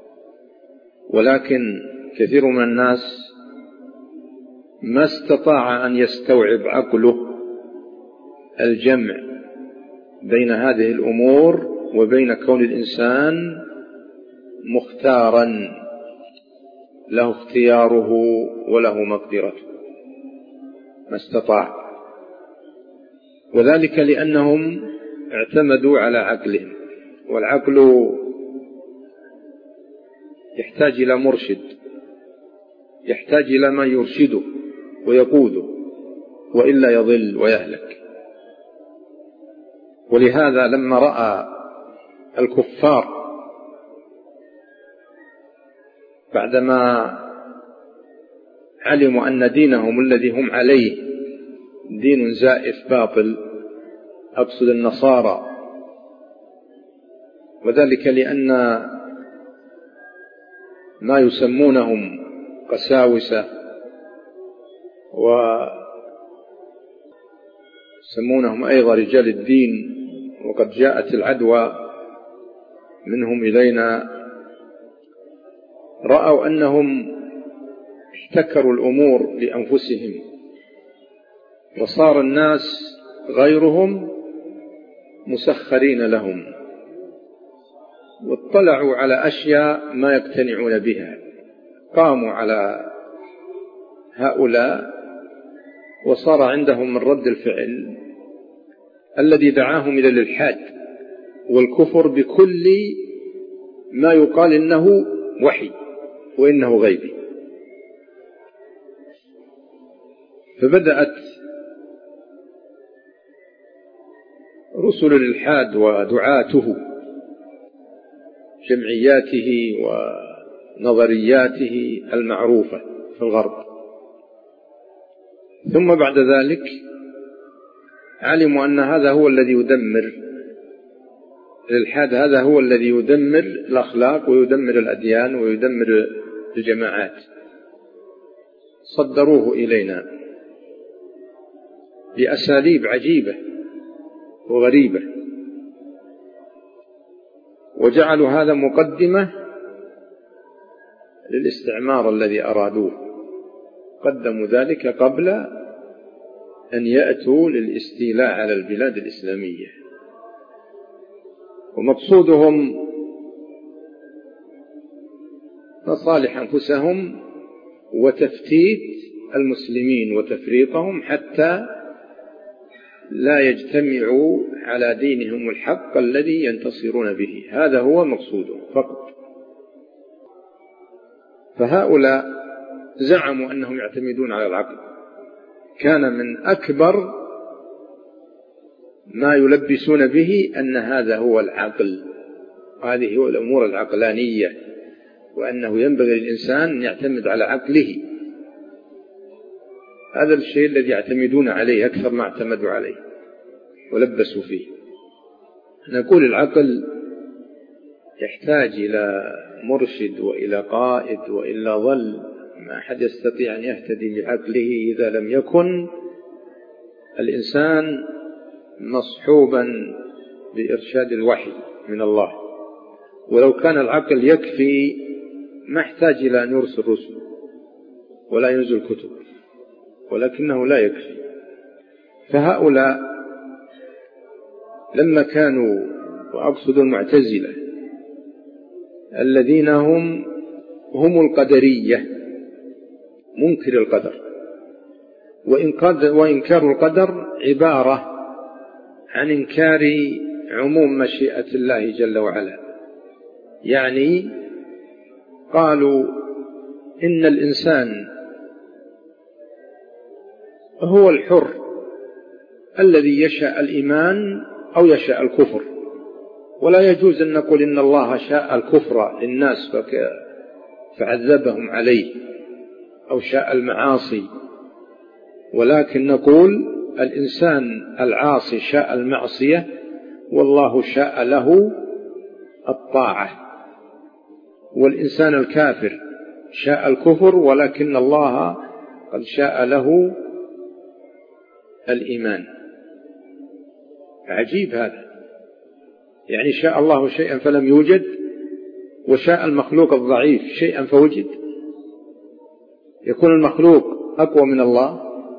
ولكن كثير من الناس ما استطاع أن يستوعب عقله الجمع بين هذه الأمور وبين كون الإنسان مختارا له اختياره وله مقدرته، ما استطاع. وذلك لأنهم اعتمدوا على عقلهم، والعقل يحتاج إلى مرشد، يحتاج إلى من يرشده ويقوده، وإلا يضل ويهلك. ولهذا لما رأى الكفار بعدما علموا أن دينهم الذي هم عليه دين زائف باطل، أقصد النصارى، وذلك لأن ما يسمونهم قساوسة ويسمونهم أيضا رجال الدين، وقد جاءت العدوى منهم إلينا، رأوا أنهم احتكروا الأمور لأنفسهم، وصار الناس غيرهم مسخرين لهم، واطلعوا على أشياء ما يقتنعون بها، قاموا على هؤلاء وصار عندهم من رد الفعل الذي دعاهم إلى الإلحاد والكفر بكل ما يقال إنه وحي وإنه غيبي. فبدأت رسل الإلحاد ودعاته جمعياته ونظرياته المعروفة في الغرب، ثم بعد ذلك علموا أن هذا هو الذي يدمر الإلحاد، هذا هو الذي يدمر الأخلاق ويدمر الأديان ويدمر الجماعات، صدروه إلينا بأساليب عجيبة وغريبة، وجعلوا هذا مقدمة للاستعمار الذي أرادوه، قدموا ذلك قبل أن يأتوا للاستيلاء على البلاد الإسلامية. ومقصودهم مصالح أنفسهم وتفتيت المسلمين وتفريطهم حتى لا يجتمعوا على دينهم الحق الذي ينتصرون به، هذا هو مقصودهم فقط. فهؤلاء زعموا أنهم يعتمدون على العقل، كان من أكبر ما يلبسون به أن هذا هو العقل، هذه هو الأمور العقلانية، وأنه ينبغي للإنسان أن يعتمد على عقله. هذا الشيء الذي يعتمدون عليه أكثر ما اعتمدوا عليه ولبسوا فيه. نقول العقل يحتاج إلى مرشد وإلى قائد وإلى ظل، ما أحد يستطيع أن يهتدي بعقله إذا لم يكن الإنسان مصحوبا بإرشاد الوحي من الله. ولو كان العقل يكفي ما احتاج إلى أن يرسل رسل ولا ينزل كتب، ولكنه لا يكفي. فهؤلاء لما كانوا، وأقصد المعتزلة الذين هم هم القدرية، منكر القدر، وإنكار القدر عبارة عن إنكار عموم مشيئة الله جل وعلا. يعني قالوا إن الإنسان هو الحر الذي يشاء الإيمان أو يشاء الكفر، ولا يجوز أن نقول إن الله شاء الكفر للناس فعذبهم عليه أو شاء المعاصي، ولكن نقول الإنسان العاصي شاء المعصية والله شاء له الطاعة، والإنسان الكافر شاء الكفر ولكن الله قد شاء له الإيمان. عجيب هذا، يعني شاء الله شيئا فلم يوجد، وشاء المخلوق الضعيف شيئا فوجد. يكون المخلوق أقوى من الله؟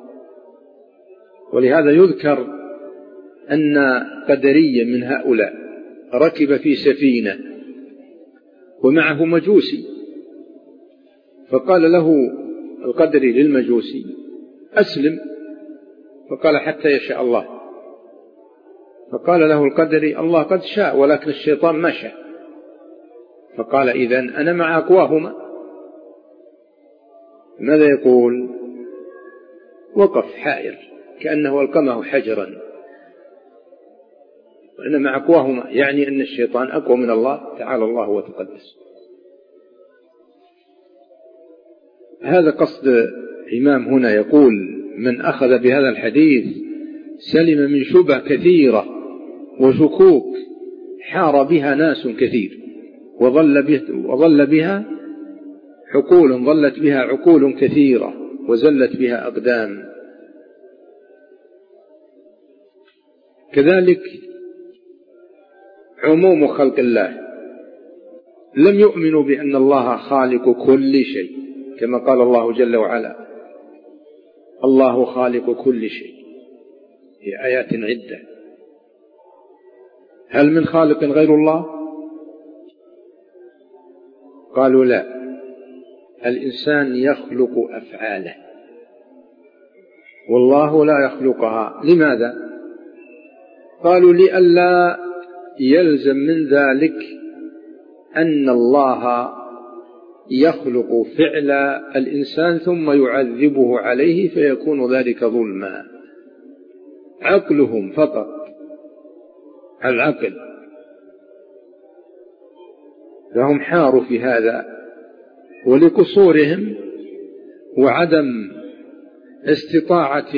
ولهذا يذكر أن قدريا من هؤلاء ركب في سفينة ومعه مجوسي، فقال له القدري للمجوسي أسلم، فقال حتى يشاء الله. فقال له القدري الله قد شاء ولكن الشيطان ما شاء. فقال إذن أنا مع أقواهما. ماذا يقول؟ وقف حائر كأنه ألقمه حجرا. وأنا مع أقواهما يعني أن الشيطان أقوى من الله تعالى الله وتقدس. هذا قصد الإمام هنا، يقول من أخذ بهذا الحديث سلم من شبه كثيرة وشكوك حار بها ناس كثير، وظل, به وظل بها حقول ظلت بها عقول كثيرة وزلت بها أقدام. كذلك عموم خلق الله لم يؤمنوا بأن الله خالق كل شيء، كما قال الله جل وعلا الله خالق كل شيء في آيات عدة. هل من خالق غير الله؟ قالوا لا، الإنسان يخلق أفعاله والله لا يخلقها. لماذا؟ قالوا لئلا يلزم من ذلك أن الله يخلق فعل الإنسان ثم يعذبه عليه فيكون ذلك ظلما. عقلهم فقط، العقل، فهم حاروا في هذا، ولقصورهم وعدم استطاعة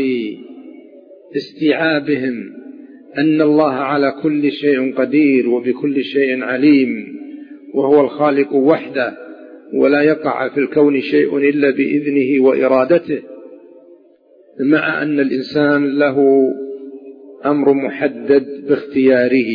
استيعابهم أن الله على كل شيء قدير وبكل شيء عليم، وهو الخالق وحده، ولا يقع في الكون شيء إلا بإذنه وإرادته، مع أن الإنسان له أمر محدد باختياره،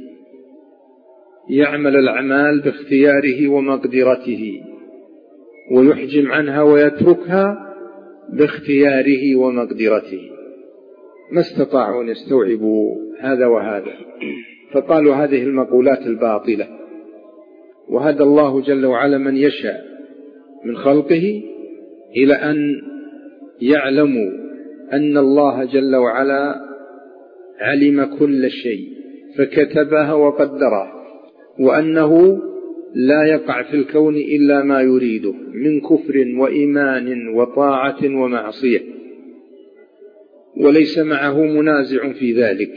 يعمل الأعمال باختياره ومقدرته، ويحجم عنها ويتركها باختياره ومقدرته. ما استطاعوا أن يستوعبوا هذا وهذا، فقالوا هذه المقولات الباطلة. وهدى الله جل وعلا من يشاء من خلقه إلى أن يعلموا أن الله جل وعلا علم كل شيء فكتبها وقدرها، وأنه لا يقع في الكون إلا ما يريده من كفر وإيمان وطاعة ومعصية، وليس معه منازع في ذلك،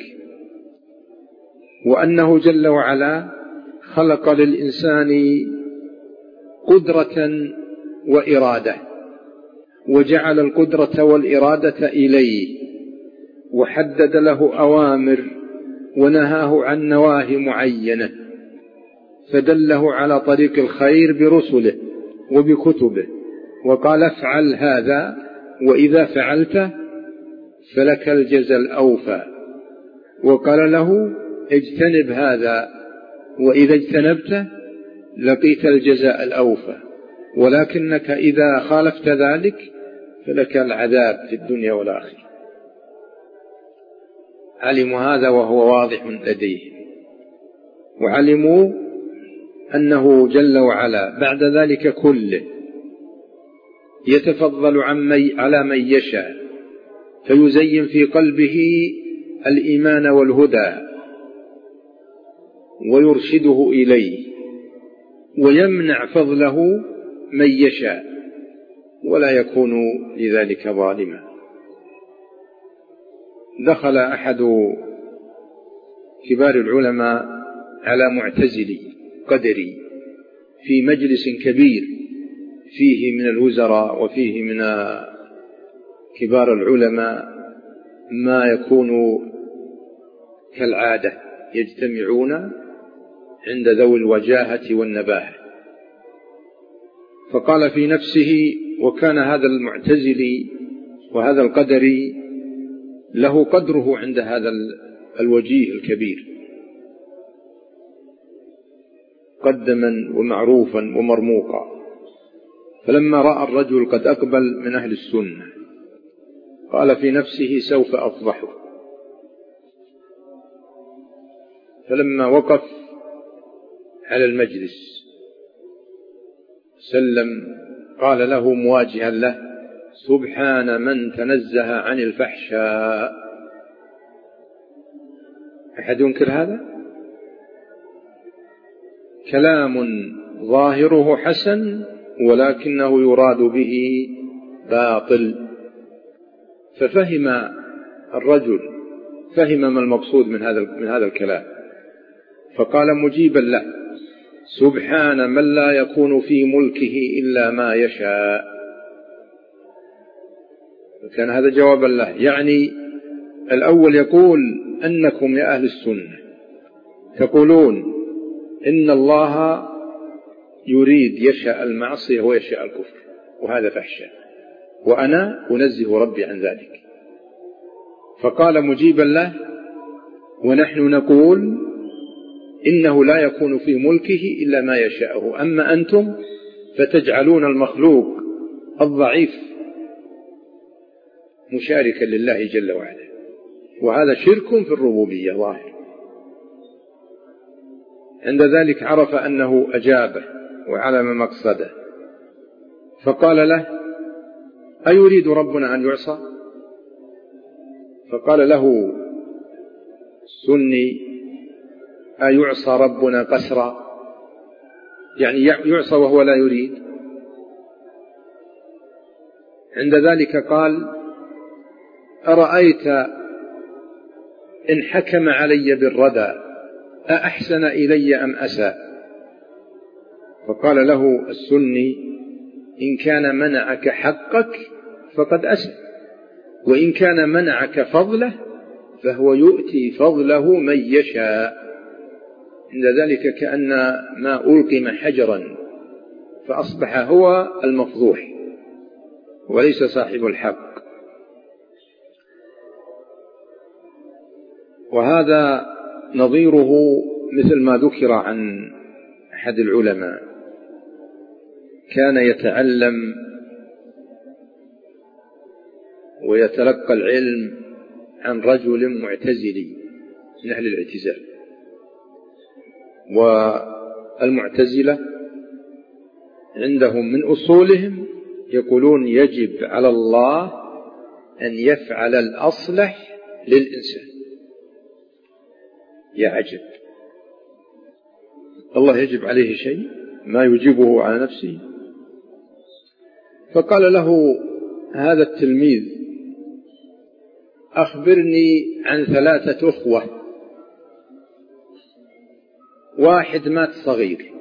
وأنه جل وعلا خلق للإنسان قدرة وإرادة، وجعل القدرة والإرادة إليه، وحدد له أوامر ونهاه عن نواهي معينة، فدله على طريق الخير برسله وبكتبه، وقال افعل هذا، وإذا فعلته فلك الجزاء الأوفى، وقال له اجتنب هذا، وإذا اجتنبته لقيت الجزاء الأوفى، ولكنك إذا خالفت ذلك فلك العذاب في الدنيا والآخرة. علموا هذا وهو واضح لديهم، وعلموا أنه جل وعلا بعد ذلك كله يتفضل على من يشاء فيزين في قلبه الإيمان والهدى ويرشده إليه، ويمنع فضله من يشاء ولا يكون لذلك ظالما. دخل أحد كبار العلماء على معتزلي قدري في مجلس كبير فيه من الوزراء وفيه من كبار العلماء ما يكون كالعادة، يجتمعون عند ذوي الوجاهة والنباهة. فقال في نفسه، وكان هذا المعتزلي وهذا القدري له قدره عند هذا الوجيه الكبير، قدما ومعروفا ومرموقا. فلما رأى الرجل قد أقبل من أهل السنة قال في نفسه سوف أفضحه. فلما وقف على المجلس سلم قال له مواجها له: سبحان من تنزه عن الفحشاء. أحد ينكر هذا؟ كلام ظاهره حسن ولكنه يراد به باطل. ففهم الرجل، فهم ما المقصود من هذا من هذا الكلام، فقال مجيبا له: سبحان من لا يكون في ملكه إلا ما يشاء. كان هذا جوابا له. يعني الأول يقول أنكم يا أهل السنة تقولون إن الله يريد يشاء المعصية ويشاء الكفر، وهذا فحشاء، وأنا أنزه ربي عن ذلك. فقال مجيبا له: ونحن نقول إنه لا يكون في ملكه إلا ما يشاءه، أما أنتم فتجعلون المخلوق الضعيف مشاركا لله جل وعلا، وهذا شرك في الربوبية ظاهر. عند ذلك عرف أنه أجابه وعلم مقصده، فقال له: أيريد ربنا أن يعصى؟ فقال له السني: أيعصى ربنا قسرا؟ يعني يعصى وهو لا يريد. عند ذلك قال: أرأيت إن حكم علي بالردى أأحسن إلي أم أساء؟ فقال له السني: إن كان منعك حقك فقد أساء، وإن كان منعك فضله فهو يؤتي فضله من يشاء. عند ذلك كأن ما ألقم حجرا، فأصبح هو المفضوح وليس صاحب الحق. وهذا نظيره مثل ما ذكر عن أحد العلماء: كان يتعلم ويتلقى العلم عن رجل معتزلي من أهل الاعتزال. والمعتزلة عندهم من أصولهم يقولون يجب على الله أن يفعل الأصلح للإنسان. يا عجب، الله يجب عليه شيء ما يجيبه على نفسه. فقال له هذا التلميذ: أخبرني عن ثلاثة أخوة، واحد مات صغير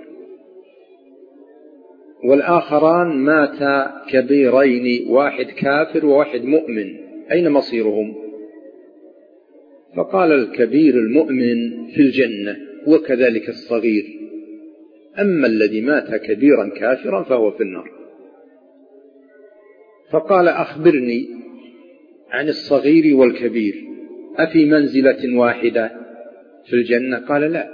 والآخران ماتا كبيرين، واحد كافر وواحد مؤمن، أين مصيرهم؟ فقال الكبير المؤمن في الجنة، وكذلك الصغير، أما الذي مات كبيرا كافرا فهو في النار. فقال: أخبرني عن الصغير والكبير، أفي منزلة واحدة في الجنة؟ قال: لا.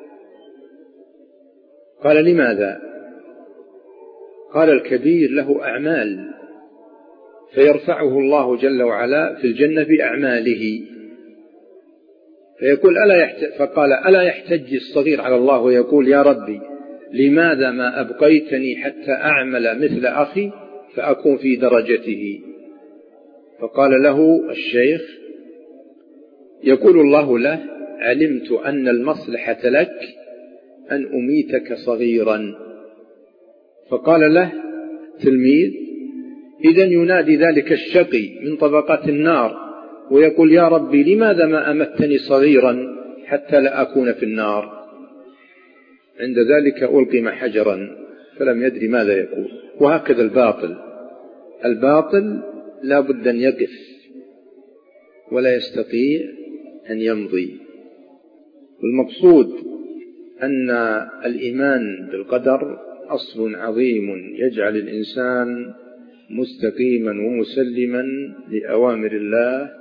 قال: لماذا؟ قال: الكبير له أعمال فيرفعه الله جل وعلا في الجنة بأعماله، فيقول ألا يحتج فقال: ألا يحتج الصغير على الله ويقول: يا ربي لماذا ما أبقيتني حتى أعمل مثل أخي فأكون في درجته؟ فقال له الشيخ: يقول الله له: علمت أن المصلحة لك أن أميتك صغيرا. فقال له تلميذ: إذن ينادي ذلك الشقي من طبقات النار ويقول: يا ربي لماذا ما أمتني صغيرا حتى لا أكون في النار؟ عند ذلك ألقم حجرا فلم يدري ماذا يقول. وهكذا الباطل، الباطل لا بد أن يقف ولا يستطيع أن يمضي. والمقصود أن الإيمان بالقدر أصل عظيم يجعل الإنسان مستقيما ومسلما لأوامر الله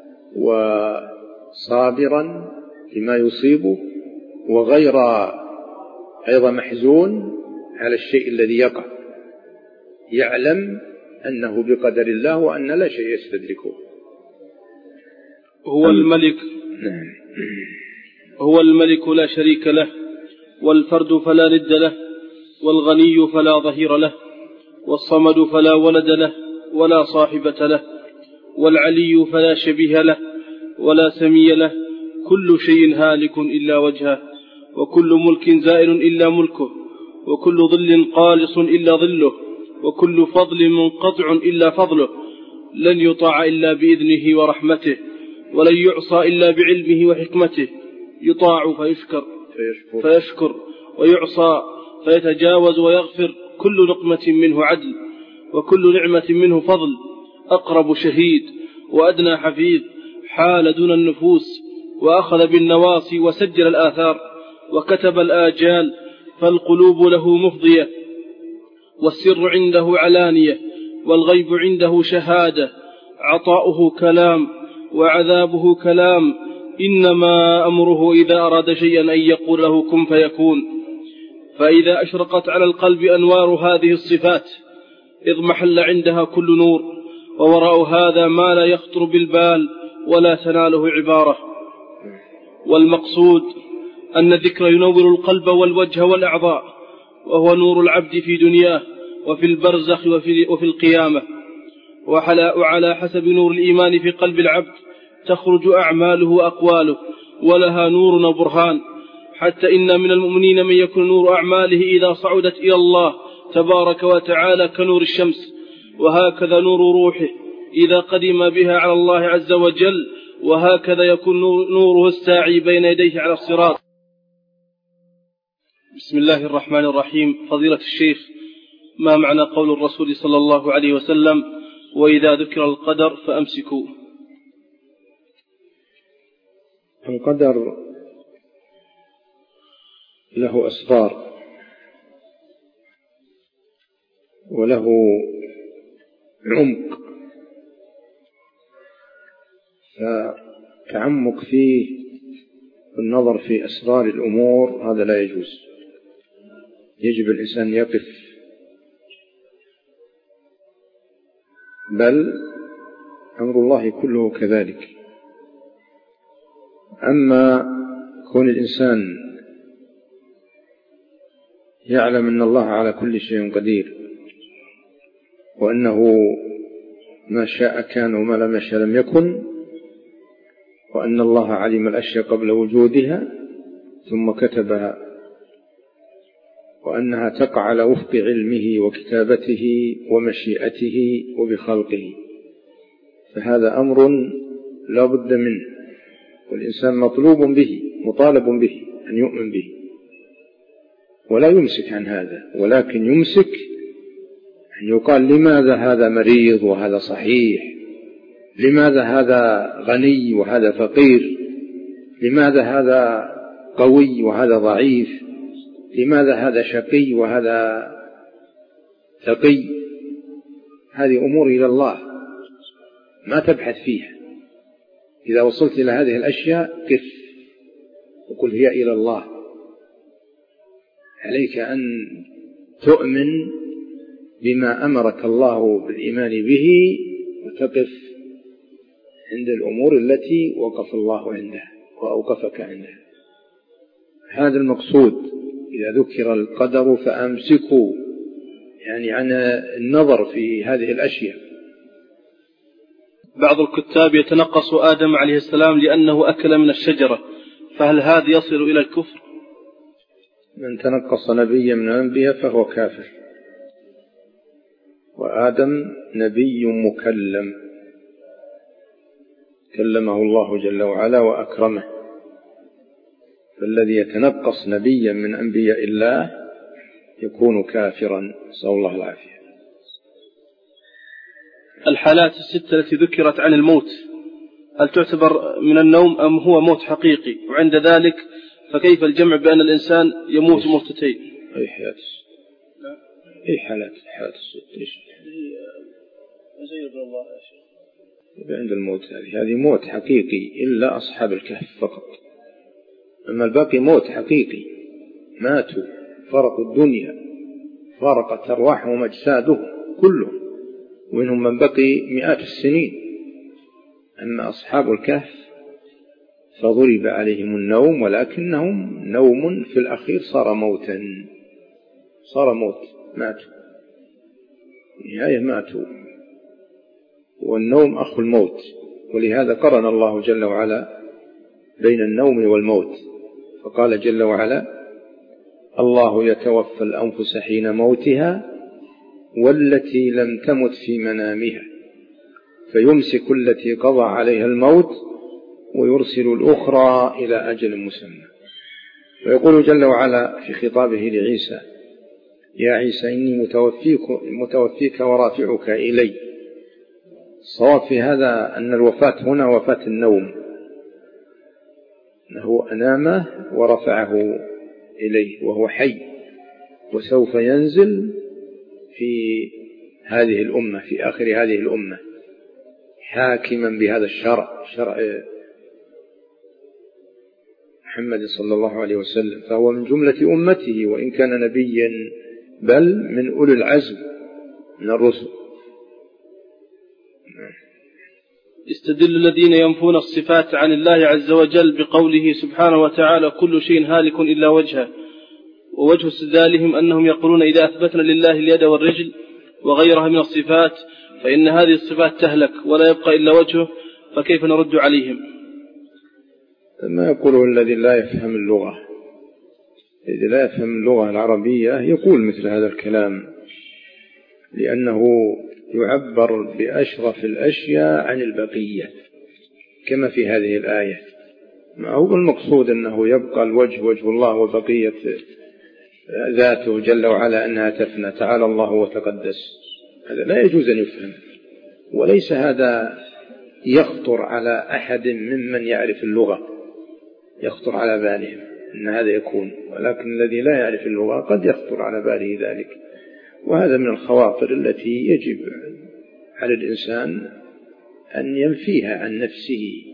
وصابرا لما يصيبه، وغير أيضا محزون على الشيء الذي يقع، يعلم أنه بقدر الله وأن لا شيء يستدركه. هو الملك هو الملك لا شريك له، والفرد فلا ند له، والغني فلا ظهير له، والصمد فلا ولد له ولا صاحبة له، والعلي فلا شبيه له ولا سمي له. كل شيء هالك إلا وجهه، وكل ملك زائل إلا ملكه، وكل ظل قالص إلا ظله، وكل فضل منقطع إلا فضله. لن يطاع إلا بإذنه ورحمته، ولن يعصى إلا بعلمه وحكمته. يطاع فيشكر فيشكر ويعصى فيتجاوز ويغفر. كل نقمة منه عدل، وكل نعمة منه فضل. أقرب شهيد وأدنى حفيظ، حال دون النفوس، وأخذ بالنواصي وسجل الآثار، وكتب الآجال، فالقلوب له مفضية، والسر عنده علانية، والغيب عنده شهادة. عطاؤه كلام وعذابه كلام، إنما أمره إذا أراد شيئا أن يقول له كن فيكون. فإذا أشرقت على القلب أنوار هذه الصفات اضمحل عندها كل نور، ووراء هذا ما لا يخطر بالبال ولا تناله عبارة. والمقصود أن الذكر ينور القلب والوجه والأعضاء، وهو نور العبد في دنياه وفي البرزخ وفي, وفي القيامة. وعلى حسب نور الإيمان في قلب العبد تخرج أعماله وأقواله ولها نور وبرهان، حتى إن من المؤمنين من يكون نور أعماله إذا صعدت إلى الله تبارك وتعالى كنور الشمس، وهكذا نور روحه إذا قدم بها على الله عز وجل، وهكذا يكون نوره الساعي بين يديه على الصراط. بسم الله الرحمن الرحيم. فضيلة الشيخ، ما معنى قول الرسول صلى الله عليه وسلم: وإذا ذكر القدر فأمسكوا؟ القدر له أسرار وله عمق، فتعمق فيه النظر في أسرار الأمور هذا لا يجوز. يجب الإنسان يقف، بل أمر الله كله كذلك. أما كون الإنسان يعلم أن الله على كل شيء قدير، وأنه ما شاء كان وما لم يشاء لم يكن، وأن الله علم الأشياء قبل وجودها ثم كتبها، وأنها تقع على وفق علمه وكتابته ومشيئته وبخلقه، فهذا أمر لا بد منه، والإنسان مطلوب به مطالب به أن يؤمن به ولا يمسك عن هذا، ولكن يمسك أن يقال لماذا هذا مريض وهذا صحيح، لماذا هذا غني وهذا فقير، لماذا هذا قوي وهذا ضعيف، لماذا هذا شقي وهذا تقي. هذه أمور إلى الله ما تبحث فيها. إذا وصلت إلى هذه الأشياء قف وقل هي إلى الله. عليك أن تؤمن بما أمرك الله بالإيمان به، وتقف عند الأمور التي وقف الله عندها وأوقفك عندها. هذا المقصود. إذا ذكر القدر فأمسكوا، يعني عن النظر في هذه الأشياء. بعض الكتاب يتنقص آدم عليه السلام لأنه أكل من الشجرة، فهل هذا يصل إلى الكفر؟ من تنقص نبيا من الأنبياء فهو كافر، وآدم نبي مكلم كلمه الله جل وعلا وأكرمه، فالذي يتنقص نبيا من أنبياء الله يكون كافرا، نسأل الله العافية. الحالات الستة التي ذكرت عن الموت هل تعتبر من النوم أم هو موت حقيقي؟ وعند ذلك فكيف الجمع بأن الإنسان يموت موتتين؟ أي حالات أي حالات حالات الستة إيش؟ عند الموت هذه هذه موت حقيقي إلا أصحاب الكهف فقط، أما الباقي موت حقيقي، ماتوا فرقوا الدنيا، فرقت أرواحهم وأجسادهم كلهم، ومنهم من بقي مئات السنين. أما أصحاب الكهف فضرب عليهم النوم، ولكنهم نوم في الأخير صار موتا، صار موت، ماتوا نهاية ماتوا، والنوم أخو الموت. ولهذا قرن الله جل وعلا بين النوم والموت، فقال جل وعلا: الله يتوفى الأنفس حين موتها والتي لم تمت في منامها فيمسك التي قضى عليها الموت ويرسل الأخرى إلى أجل مسمى. ويقول جل وعلا في خطابه لعيسى: يا عيسى إني متوفيك, متوفيك ورافعك إلي. الصواب في هذا أن الوفاة هنا وفاة النوم، أنه أنامه ورفعه إليه وهو حي، وسوف ينزل في هذه الأمة في آخر هذه الأمة حاكما بهذا الشرع، شرع محمد صلى الله عليه وسلم، فهو من جملة أمته وإن كان نبيا، بل من أولي العزم من الرسل. يستدل الذين ينفون الصفات عن الله عز وجل بقوله سبحانه وتعالى: كل شيء هالك إلا وجهه، ووجه استدلالهم أنهم يقولون إذا أثبتنا لله اليد والرجل وغيرها من الصفات فإن هذه الصفات تهلك ولا يبقى إلا وجهه، فكيف نرد عليهم؟ ما يقوله الذي لا يفهم اللغة، الذي لا يفهم اللغة العربية يقول مثل هذا الكلام، لأنه يعبر بأشرف الأشياء عن البقية كما في هذه الآية. ما هو المقصود أنه يبقى الوجه وجه الله وبقية ذاته جل وعلا أنها تفنى، تعالى الله وتقدس. هذا لا يجوز أن يفهم، وليس هذا يخطر على أحد ممن يعرف اللغة، يخطر على بالهم أن هذا يكون، ولكن الذي لا يعرف اللغة قد يخطر على باله ذلك. وهذا من الخواطر التي يجب على الإنسان أن ينفيها عن نفسه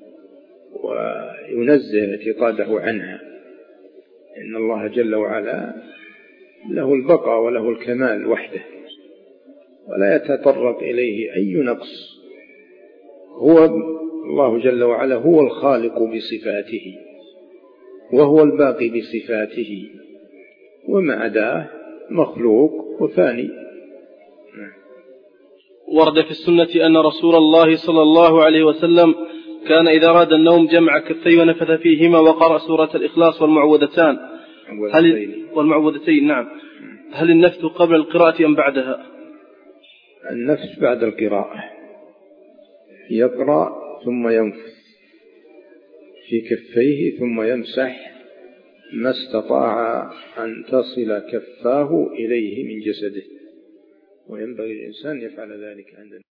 وينزه اعتقاده عنها، إن الله جل وعلا له البقاء وله الكمال وحده، ولا يتطرق إليه أي نقص. هو الله جل وعلا هو الخالق بصفاته، وهو الباقي بصفاته، وما عداه مخلوق وفاني. ورد في السنة أن رسول الله صلى الله عليه وسلم كان إذا أراد النوم جمع كفيه ونفث فيهما وقرأ سورة الإخلاص والمعوذتان. هل والمعوذتين نعم هل النفث قبل القراءة أم بعدها؟ النفث بعد القراءة، يقرأ ثم ينفث في كفيه ثم يمسح ما استطاع أن تصل كفاه إليه من جسده، وينبغي الإنسان يفعل ذلك عند